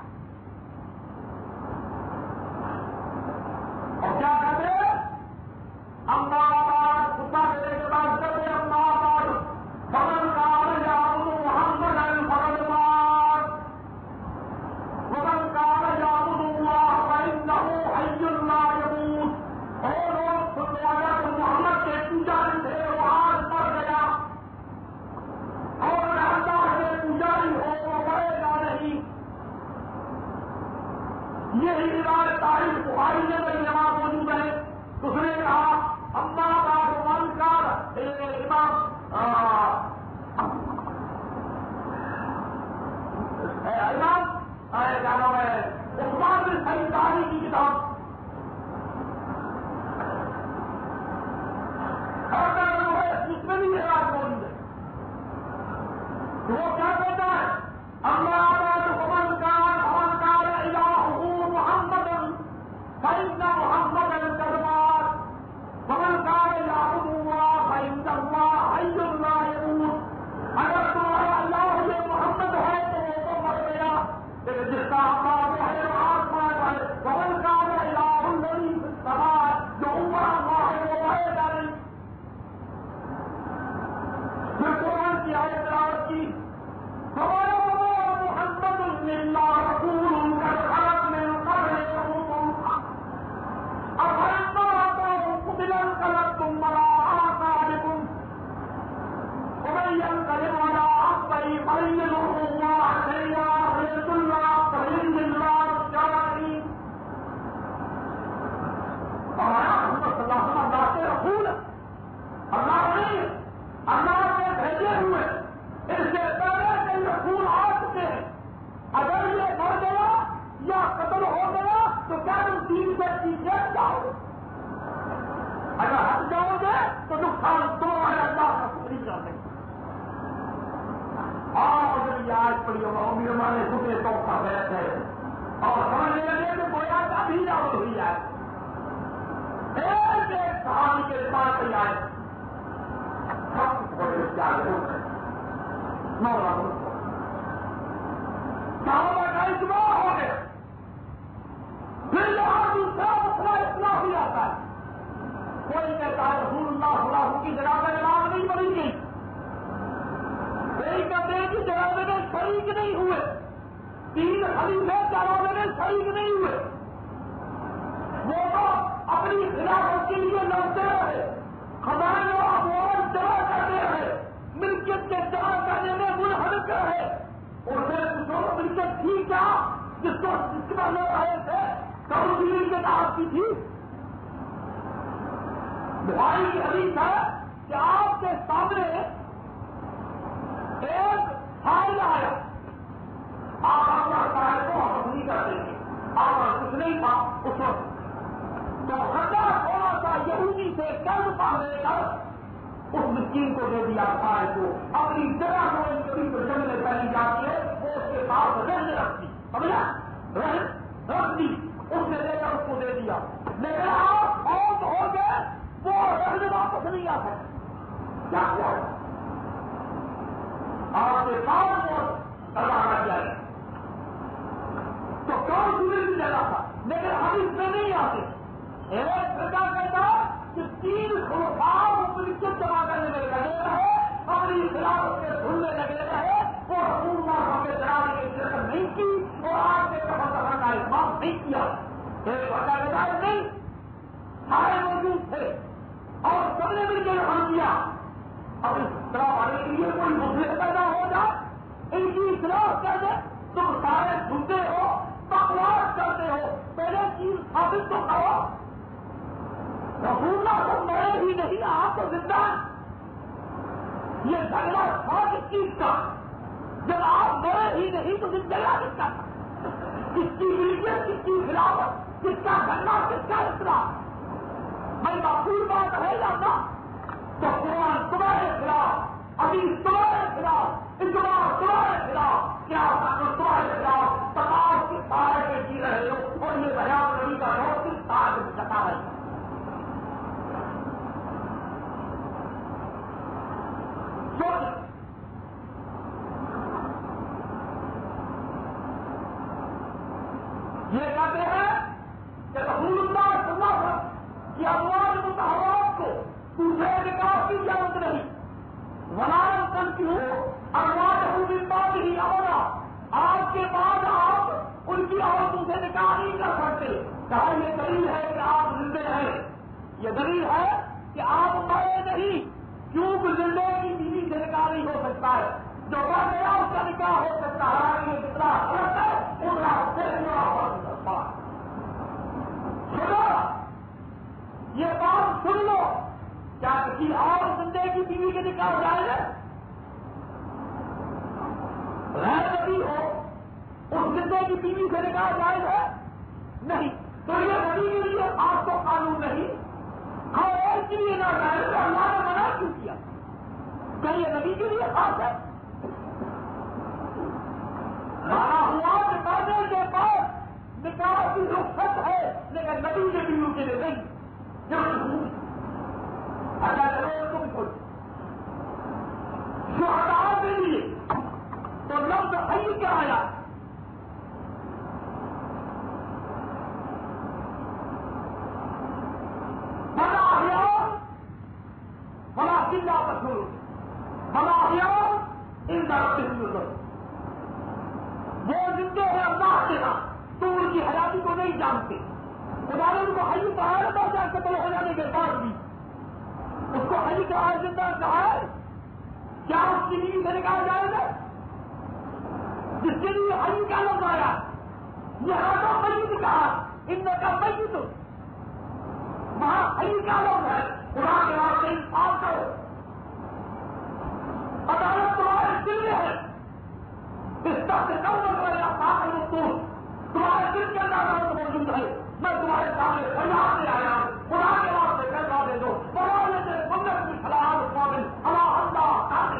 اور کیا کہتے ہیں اما آباد خطہ دینے کے بعد کہتے اما آباد فمن کان یعبد محمدا فقد مات ومن کان یعبد اللہ فإنہ حی لا یموت. اور لوگ سن لیا کہ محمد کے پجاری تھے وہ آج مر گیا, اور اللہ کے پجاری ہو وہ مرے گا نہیں. یہی روایت تاریخ بخاری میں میری جماعت موجود ہے. اس نے کہا اما بعد من کان امام امام کیا نام ہے عثمان بن سعید داری کی کتاب اس میں بھی یہ بات موجود ہے. وہ کیا کہتا ہے اما بعد من کان من کان الہہ محمدا فإن محمدا قد مات ومن کان یعبد اللہ فإن اللہ حی لا یموت. اگر تمہارا اللہ یہ محمد ہے تو وہ تو مر گیا, لیکن جس کا اللہ ہے وہ آسمان ہے. ومن کان الہ الذی فی السماء, جو اوپر اللہ ہے وہ مرے گا نہیں. پھر قرآن کی آیت تلاوت کی محمد اللہ رسول قد خلت من قبلہ الرسل افإن مات قتل انقلبتم على أعقابكم ومن ينقلب على عقبيه فلن يضر الله شيئا ويجزي الله فإن الله الشاكرين. ہمارا محمد صلی اللہ علیہ وسلم اللہ کے رسول, اللہ نہیں اللہ کے بھیجے ہوئے. اس سے پہلے کئی رسول آ چکے ہیں. اگر یہ مر گیا یا قتل ہو گیا تو کیا تم دین سے پیچھے جاؤ گے؟ اگر ہٹ جاؤ گے تو نقصان تمہارے اللہ کا تقریب کر دیں گے. اور اگر یہ آج پڑی ہوگا امیر ہمارے خطے تو کا بیت ہے اور سمجھ لیں کہ گویا کا بھی نہ ہوئی ہے. ایک ایک کہانی کے پاس ہی آئے سب بڑے پیارے ہو گئے. صحابہ کا اجماع ہو گیا. پھر یہاں دوسرا مسئلہ اتنا ہو جاتا ہے, کوئی کہتا ہے رسول اللہ صلی اللہ علیہ وسلم کی جنازہ نماز نہیں پڑھی گئی, کوئی کہتے ہیں کہ جنازے میں شریک نہیں ہوئے, تین خلیفے جنازے میں شریک نہیں ہوئے. وہ تو اپنی خلافت کے لیے لڑتے رہے, خزانے و اموال جمع کرتے رہے, ملکیت کے جمع کرنے میں منہمک رہے. اور پھر جو ملکیت تھی کیا جس کو جس پر لوگ رہے تھے کون سی ملکیت آپ کی تھی؟ بخاری کی حدیث ہے کہ آپ کے سامنے ایک فائل آیا, آپ اپنا فائل کو حق نہیں کرتے تھے, آپ کچھ نہیں تھا اس وقت. تو خدا تھوڑا سا یہودی سے کل پانے کر اس مسکین کو دے دیا فائل کو, اپنی جگہ کو ان کبھی تو جنگلے پہلی جاتی ہے وہ اس کے پاس رہنے رکھتی, سمجھا رکھ دی, اس نے لے کر اس کو دے دیا. لیکن آپ موت ہو گئے وہ رہنے واپس نہیں آ سکتے. کیا کیا آپ کے پاس موت کروانا چاہیے تو کون سی مل جگہ تھا, لیکن ہم اس میں نہیں آتے. ایک فرقہ کہتا کہ تین خلفاء ملکیت جمع کرنے میں لگے رہے, اپنی خلافت کے ڈھونڈنے لگے رہے, وہ رسول اللہ کے جناب کی شرکت نہیں کی. معاف نہیں کیا. ایک وجہ گزار نہیں سارے موجود تھے اور سب نے مل کے رحم کیا. اب اس طرح والے کے لیے کوئی مسئلہ پیدا ہو جائے ان کی اصلاح کر دے. تم سارے جھوٹے ہو بکواس کرتے ہو. پہلے چیز ثابت تو کرو. رسول اللہ تو مرے ہی نہیں آپ تو زندہ. یہ جھگڑا تھا کس چیز کا؟ جب آپ مرے ہی نہیں تو زندہ کس کا تھا؟ کس کی ملکیت کس کی خلافت کس کا جھگڑا کس کا اصلاح؟ بھائی معقول بات ہے یا نہ؟ تو قرآن تمہارے خلاف ابھی تمہارے خلاف اجماع تمہارے خلاف کیا تمہارے خلاف تمام کے سارے کے جی رہے ہو اور یہ بیان نبی کا روز کس ساتھ جتا ہے. یہ کہتے ہیں کہ رسول اللہ صلی اللہ علیہ وسلم کی اموال متحرات کو دوسرے نکاح کی اجازت نہیں. ولایت کن کی ہو اموال بھی بات ہی امرا. آج کے بعد آپ ان کی عورتوں سے نکاح نہیں کر سکتے. کہا یہ دلیل ہے کہ آپ زندے ہیں. یہ دلیل ہے کہ آپ مرے نہیں. کیونکہ زندے کی بیوی سے نکاح نہیں ہو سکتا ہے. جو مر گیا اس کا نکاح ہو سکتا ہے. یہ کتنا غلط ہے اتنا سنو یہ بات سن لو. کیا کسی اور زندے کی بیوی کے نکاح جائے گا؟ غیر نبی ہو اس زندے کی بیوی سے نکاح جائے گا نہیں. تو یہ نبی کے لیے آپ کو قانون نہیں. ہاں اور کے لیے نہ جائے تو اللہ نے منع کیوں کیا؟ کہ یہ نبی کے لیے خاص ہے. مانا ہوا کہ کرنے کے بعد نکاح کی رخصت ہے لیکن نبی کے بیوی کے لیے نہیں. اللہ کرو تم کو شہداء کے لیے تو لفظ حی کیا آیا؟ بنا احیاء بنا قلہ رسول بنا احیاء ان ربهم يرزقون. وہ زندے ہیں اللہ کے نام تو ان کی حیاتی کو نہیں جانتے. خدا نے ان کو حی کہا ہے بس جا قتل ہو جانے کے بعد بھی اس کو حی کہا ہے زندہ کہا ہے. کیا اس کی نیند سے نکالا جائے گا جس کے لیے حی کا لفظ آیا؟ یہاں تو میت کہا ان کا میت وہاں حی کا لفظ ہے. خدا کے واسطے انصاف کرو. عدالت تمہارے دل میں ہے. اس طرح سے کم کر یا پاک مستور تمہارے دل کے اندر عدالت موجود ہے. میں تمہارے سامنے فریاد سے آیا ہوں. خدا کے واسطے فیصلہ دے دو. بڑھانے سے منت کی خلاف قابل اللہ اللہ قابل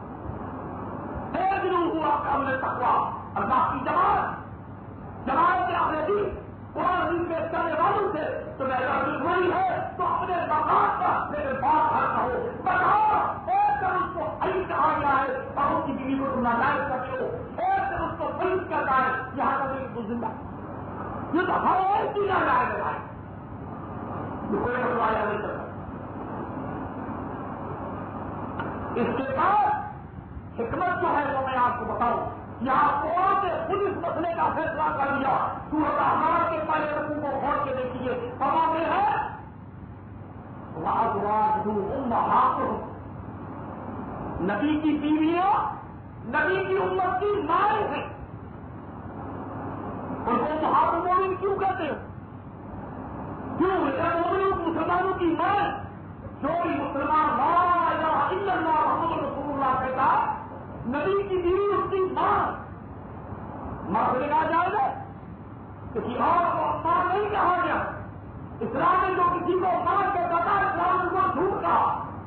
ایک روح ہوا قابل تقوا. اللہ کی جماعت جماعت کے اپنے دی قرآن دین پیش کرنے والوں سے تمہیں اگر دشمنی ہے تو اپنے بغاوت کا میرے بات حل کہو. بغاوت ایک دن اس کو حی کہا گیا ہے اور اس کی بیوی کو تم ناجائز کرتے ہو. ایک دن اس کو فیض کرتا ہے یہاں کا ایک زندہ. یہ تو ہر ایک چیز آ جائے گا. کوئی مسئلہ نہیں کرتا. اس کے بعد حکمت جو ہے وہ میں آپ کو بتاؤں. یہاں قرآن نے خود اس مسئلے کا فیصلہ کر لیا. سورۃ احزاب کے پہلے رکوع کو کھول کے دیکھیے. فرماتے ہیں وَأَزْوَاجُهُ أُمَّهَاتُهُمْ. نبی کی بیویاں نبی کی امت کی مائیں ہیں. ان کو امہات المومنین کیوں کہتے ہیں؟ کیوں؟ مومنوں مسلمانوں کی مائیں. جو بھی مسلمان لا الہ الا اللہ محمد رسول اللہ کہتا نبی کی بیوی اس کی ماں. ماں سے کہا جائے گا کسی اور کو ماں نہیں کہا گیا. اسلام میں جو کسی کو ماں کہتا تھا اسلام کو جھوٹ کہا.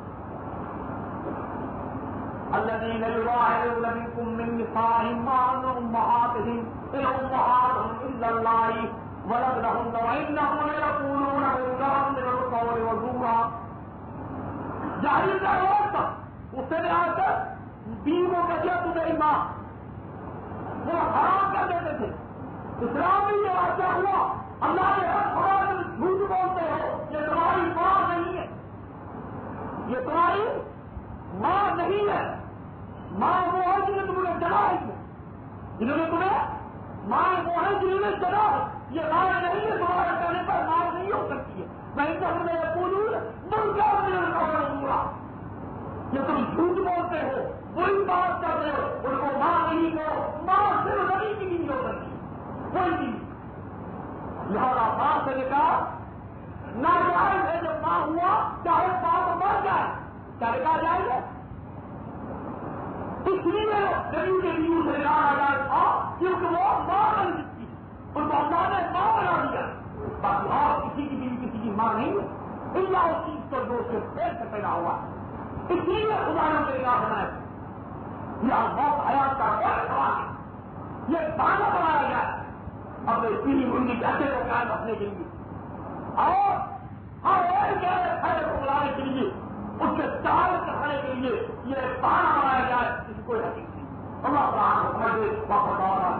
الذين يظاهرون منكم من نسائهم ما أمهاتهم إن أمهاتهم إلا الله ولدنهم وإنهم ليقولون منكرا من القول وزورا. جاہل کا روز تھا اس سے آج تک بیووں کا کیا تمہیں ماں وہ حرام کر دیتے تھے. اسلام میں یہ واقعہ ہوا. اللہ نے ہر قرآن میں جھوٹ بولتے ہو یہ تمہاری ماں نہیں ہے. یہ تمہاری ماں نہیں ہے. ماں وہ ہے جنہیں تمہیں جنا ہے. جنہوں نے تمہیں ماں وہ ہے جنہوں نے جنا ہے. یہ بات نہیں ہے، تمہارے کہنے پر مار نہیں ہو سکتی ہے. میں میں پوری ملکہ دوں یہ تم جھوٹ بولتے ہو، وہی بات کر رہے ہو، ان کو ماں نہیں کرو، ماں صرف نبی کی نہیں ہو سکتی کوئی چیز. لہٰذا ماں سے نے کہا ناجائز ہے جب ماں ہوا چاہے باپ مر جائے، کیا کہا جائے گا؟ اس لیے نبی کے لیے سے کہا جائے تھا کیونکہ وہ ماں بن سکتی، ان کو اللہ نے ماں بنا دیا. باقی اور کسی کی بھی کسی کی ماں نہیں ہے، اللہ اس چیز کو جو سے پھیر سے پیدا ہوا. اس لیے خدا نے کے نام بنایا. یہ بہت حیات کا کوئی سوال ہے، یہ بانا بنایا گیا اپنے پیلی منڈی پیسے کو قائم رکھنے کے لیے اور ہر ایک خیر کو بلانے کے لیے اس کے چار کرنے کے لیے یہ بانا بنایا گیا ہے. اس کو حقیقت نہیں. اللہ تعالیٰ سمجھے واپس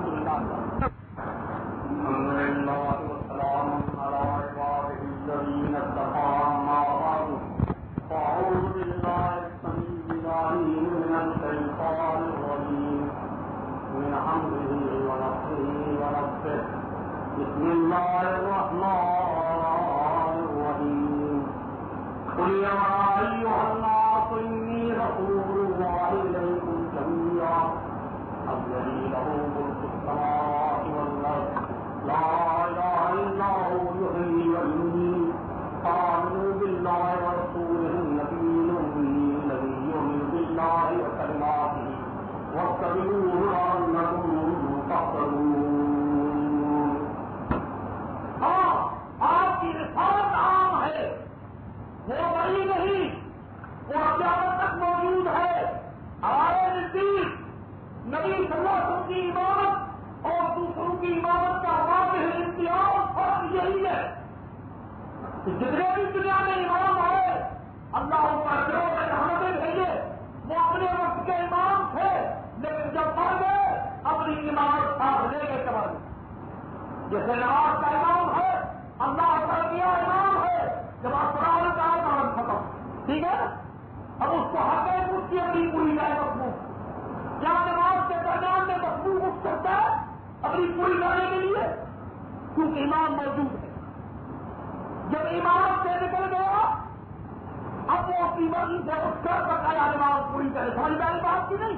أعوذ بالله السميع العليم من الشيطان الرجيم من حمده ونفخه ونفخه بسم الله الرحمن الرحيم قل يا أيها الناس إني رسول الله إليكم جميعا الذي له ملك السماوات والأرض لا إله إلا هو يحيي ويميت آمنوا بالله ورسوله النبي الأمي الذي يؤمن بالله وكلماته واتبعوه لعلكم تهتدون. ہاں آپ کی رسالت عام ہے، وہ بڑی نہیں، وہ قیامت تک موجود ہے. ہمارے نزدیک نبی صلی اللہ علیہ وسلم کی امامت اور دوسروں کی امامت کا واضح امتیاز فرق یہی ہے. جتنے بھی دنیا میں امام آئے اللہ پر جو رحمتیں بھیجے وہ اپنے وقت کے امام تھے، لیکن جب مر گئے اپنی امامت ساتھ لے گئے قبر میں. جیسے نماز کا امام ہے اللہ پر کیا امام ہے، جب آپ قرآن کا کام ختم ٹھیک ہے. اب اس کو حق ہے اس کی اپنی پوری جائے مضمون. کیا نماز کے درمیان میں مضمون اٹھ سکتا ہے اپنی پوری کرنے کے لیے؟ کیونکہ امام موجود ہے. جب امامت سے نکل گیا اب وہ اپنی مرضی سے اٹھ کر بقایا نماز پوری کرے. سمجھ میں بات کی نہیں؟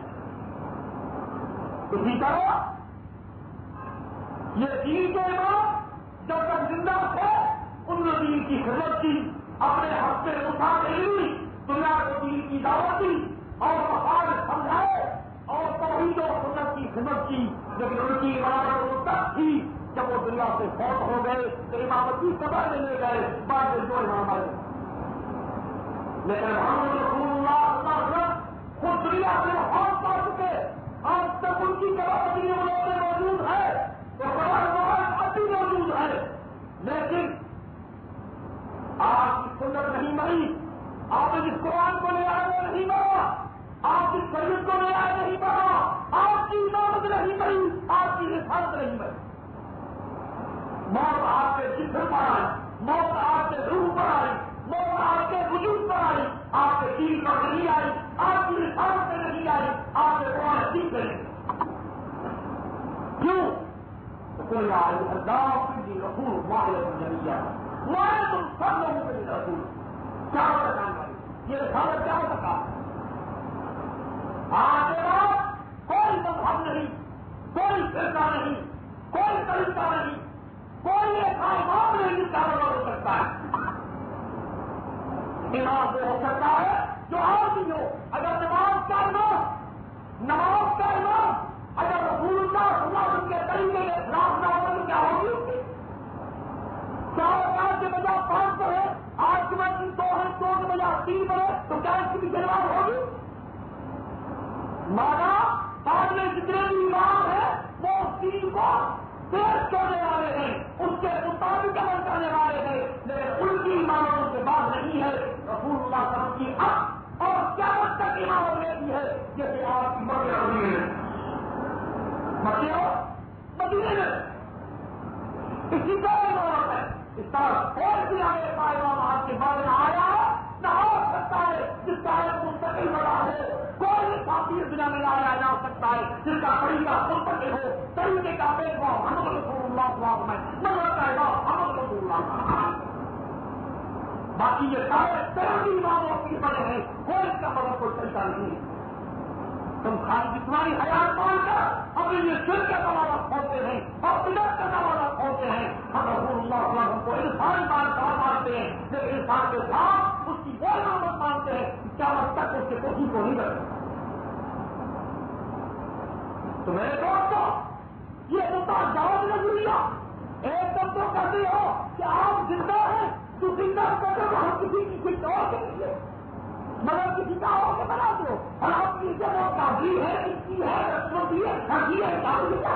اسی طرح یہ دین کے امام جب تک زندہ تھے ان نے دین کی خدمت کی، اپنے حق سے اٹھا کے لی، دنیا کو دین کی دعوت دی اور مفاد سمجھائے اور توحید و سنت کی خدمت کی. لیکن ان کی عبادت اس تک تھی جب وہ دنیا سے فوت ہو گئے تو امامت کی قبر میں لے گئے بعد میں جو امام آئے. لیکن محمد رسول اللہ صلی اللہ علیہ وسلم خود دنیا سے وفات پا چکے، آج تک ان کی قبر اپنی ملک میں موجود ہے، تو قبر اب بھی موجود ہے. لیکن آپ کی سنت نہیں مری، آپ نے جس قرآن کو لے آئے وہ نہیں مرا، آپ کی شریعت کو لے آئے نہیں مرا، آپ کی امامت نہیں مری، آپ کی رسالت نہیں مری. موت آپ کے جسم پر آئی، موت آپ کے روح پر آئی، موت آپ کے وجود پر آئی، آپ کے دین پر نہیں آئی، آپ کی رسالت میں نہیں آئی، آپ کے قرآن حدیث میں نہیں. کیوں؟ تو کوئی آئی اللہ کی رسول واحد جمعیہ واحد تم سب لوگوں کے لیے رسول. کیا ہوتا کام کرے یہ رسالت کیا ہوتا کام؟ آج کے بعد کوئی مذہب نہیں، کوئی فرقہ نہیں، کوئی طریقہ نہیں، کوئی ایسا امام نہیں جس کا مطلب ہو سکتا ہے. امام وہ ہو سکتا ہے جو آدمی ہو. اگر نماز کا امام نماز کا امام اگر رسول اللہ صلی اللہ علیہ وسلم کے طریقے کے خلاف نہ ہو تو کیا ہوگی اس کی؟ چار کار کے بجائے پانچ پر ہے، آج کے بعد دو ہے، دو کے بجائے تین پر ہے، تو کیا اس کی بھی جواب ہوگی؟ مانا بعد میں جتنے بھی امام ہیں وہ اس دین کو پیش کرنے والے ہیں، اس کے مطابق عمل کرنے والے ہیں، لیکن ان کی امامت ان کے بعد نہیں ہے. رسول اللہ صلی اللہ علیہ وسلم کی اب اور قیامت تک امامت لیتی ہے جیسے آپ کی مکے مدینے میں مکے ہو مدینے میں اسی طرح امامت ہے. اس طرح کوئی بھی آگے کا امام آپ کے بعد میں آیا نہ ہو سکتا ہے جس کا ایک مستقل بڑا ہے. کوئی باقی دنیا میں لایا جا سکتا ہے جس کا طریقہ منتقل ہو، طریقے کا پیشوا محمد رسول اللہ صلی اللہ علیہ وسلم میں نظر آئے گا محمد رسول اللہ. باقی یہ سارے تیرہویں اماموں کی بڑے ہیں، کوئی اس کا مطلب کوئی طریقہ نہیں ہے. تم خالی جسمانی حیات مان کر اپنے یہ سر کا دروازہ کھولتے ہیں اور قدرت کا دروازہ کھولتے ہیں. ہم رسول اللہ صلی اللہ علیہ وسلم کو انسان مانتا مانتے ہیں، لیکن انسان کے ساتھ اس کی وہ علامت مانتے ہیں کیا وقت تک اس کے کوشش کو نہیں کرتے. تو میرے دوستوں یہ ہوتا جواب نظریہ ایک دم تو کہتے ہو کہ آپ زندہ ہیں تو زندہ کرتے ہو ہم کسی کی کچھ اور کے لیے مگر کسی کا اور کے بنا دو اور آپ کی جگہ قابل ہے اس کی ہے رسمتی ہے حقی ہے قابل ہے.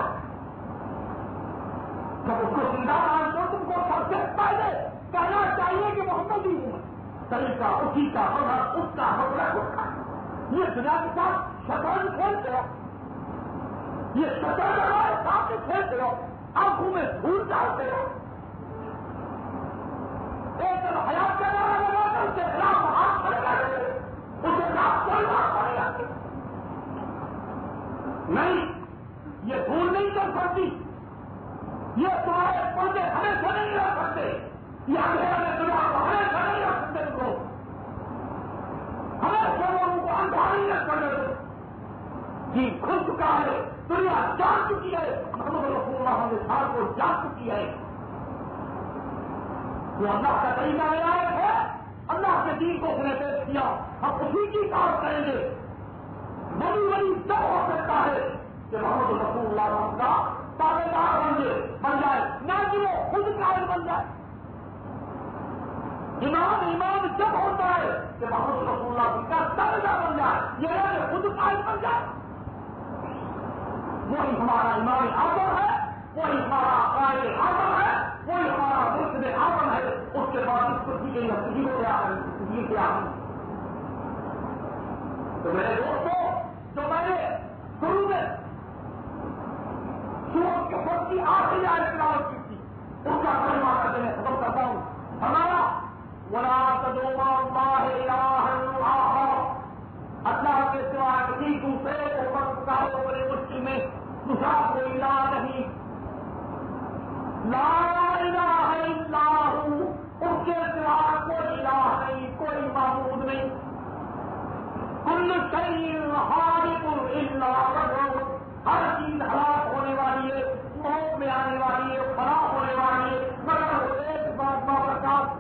جب اس کو زندہ مان دو تم کو سب سے پہلے کہنا چاہیے کہ محمد ہی ہوں طریقہ اسی کا مگر اس کا مطلب اس کا. یہ دنیا کے ساتھ شطرنج کھیلتے ہو، یہ شطرنج ہمارے سامنے کھیلتے ہو، آنکھوں میں دھول ڈالتے ہو. ایک دن حیات کا نعرہ لگا کر اس کے خلاف ہاتھ کھڑے کر دے اس کے خلاف کوئی بات پڑے گا نہیں. یہ دھول نہیں کر سکتی، یہ تمہارے پردے ہمیشہ نہیں رکھ سکتے، یہ اندھیرے میں دنیا کو ہمیشہ نہیں رکھ سکتے. ان کو ہمیشہ لوگوں کو اندھا نہیں رکھ کرنے دو. جی کھل چکا ہے، دنیا جان چکی ہے، محمد رسول اللہ نے سال کو جان چکی ہے. وہ اللہ کا طریقہ عنایت ہے، اللہ کے دین کو اس نے پیش کیا، ہم اسی کی کار کریں گے. بڑی بڑی جب ہو سکتا ہے کہ محمد رسول اللہ کا تابع دار بن جائے بن جائے نہ کہ وہ خود قائل بن جائے. امام امام جب ہوتا ہے کہ محمد رسول اللہ کا تابع دار بن جائے، یہ نہ کہ خود قائل بن جائے. وہی ہمارا امام اعظم ہے، وہی ہمارا قائد اعظم ہے، وہی ہمارا مرشد اعظم ہے. اس کے بعد اس کو کی گئی ہستی کو کیا ہے کیا ہے. تو میرے دوستوں جو میں نے شروع میں سورت کے خود کی آخری آیت تلاوت کی تھی اس کا ترجمہ کر کے میں ختم کرتا ہوں. ہمارا ولا تدعوا مع الله الها آخر، اللہ کے سوا کسی دوسرے کو مت پکارو بڑے مشکل میں، دوسرا کوئی الہ نہیں. لا الہ الا ہو، اس کے سوا کوئی الہ نہیں، کوئی معبود نہیں. کل شیء خالق الا وجهہ، ہر چیز ہلاک ہونے والی ہے، موت میں آنے والی ہے، خراب ہونے والی ہے، مگر ایک بات بابرکات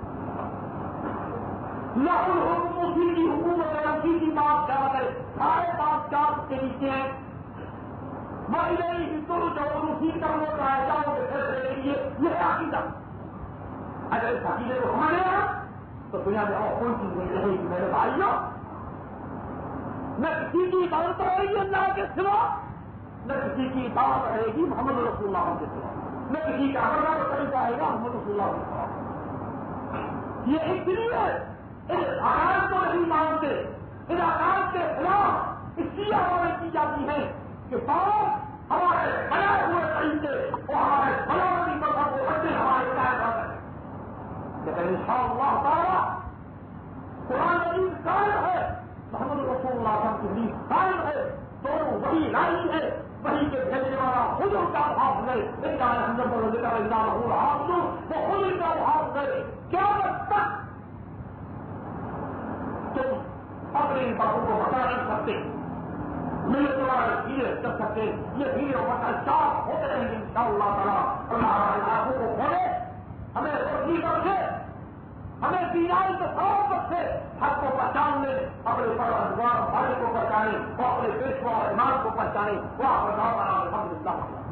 لہ الحکم، اسی کی حکومت ہے، اسی کی بادشاہت ہے، سارے بادشاہ کے نیچے ہیں. وَإِلَيْهِ تُرْجَعُونَ، اسی طرح وہ چاہے جاؤ گے فیصلے کے لیے. یہ ہے عقیدہ. اگر اس عقیدے کو ہمارے یہاں تو دنیا میں اور کوئی چیز نہیں رہے گی میرے بھائیوں. نہ کسی کی عبادت رہے گی اللہ کے سوا، نہ کسی کی عبادت رہے گی محمد رسول اللہ کے سوا، نہ کسی کا ہر کا طریقہ آئے گا محمد رسول اللہ کے سوا. یہ اس لیے اس آکاش کو نہیں مانتے، اس آکاش کے خلاف اس لیے ہمارے کی جاتی ہے کہ بہت ہمارے بنائے ہوئے طریقے اور ہمارے بناوٹی مذہب کو رکھنے ہمارے کائنات ہے. لیکن ان شاء اللہ تعالیٰ قرآن مجید قائم ہے، محمد رسول اللہ صلی اللہ علیہ وسلم کی قائم ہے، دونوں وہی لائی ہے، وہی کے بھیجنے والا خود ان کا حافظ ہے. ان کا حضرت اللہ حافظ وہ خود ان کا حافظ ہے. کیا تک تم اپنے ان باتوں کو بتا نہیں سکتے، میرے دوارا دھیرے کر سکتے. یہ دھیرے ہوتا چار ہوتے رہیں گے ان شاء اللہ تعالیٰ. اللہ ہمارے آنکھوں کو کھولے، ہمیں روشنی بخشے، ہمیں بیماری کو سبب بخشے، حق کو پہچاننے، اپنے پروردگار بھائی کو پہچانے اور اپنے پیشوا امام کو پہچانے. وہ آپ بتاؤ الحمد للہ.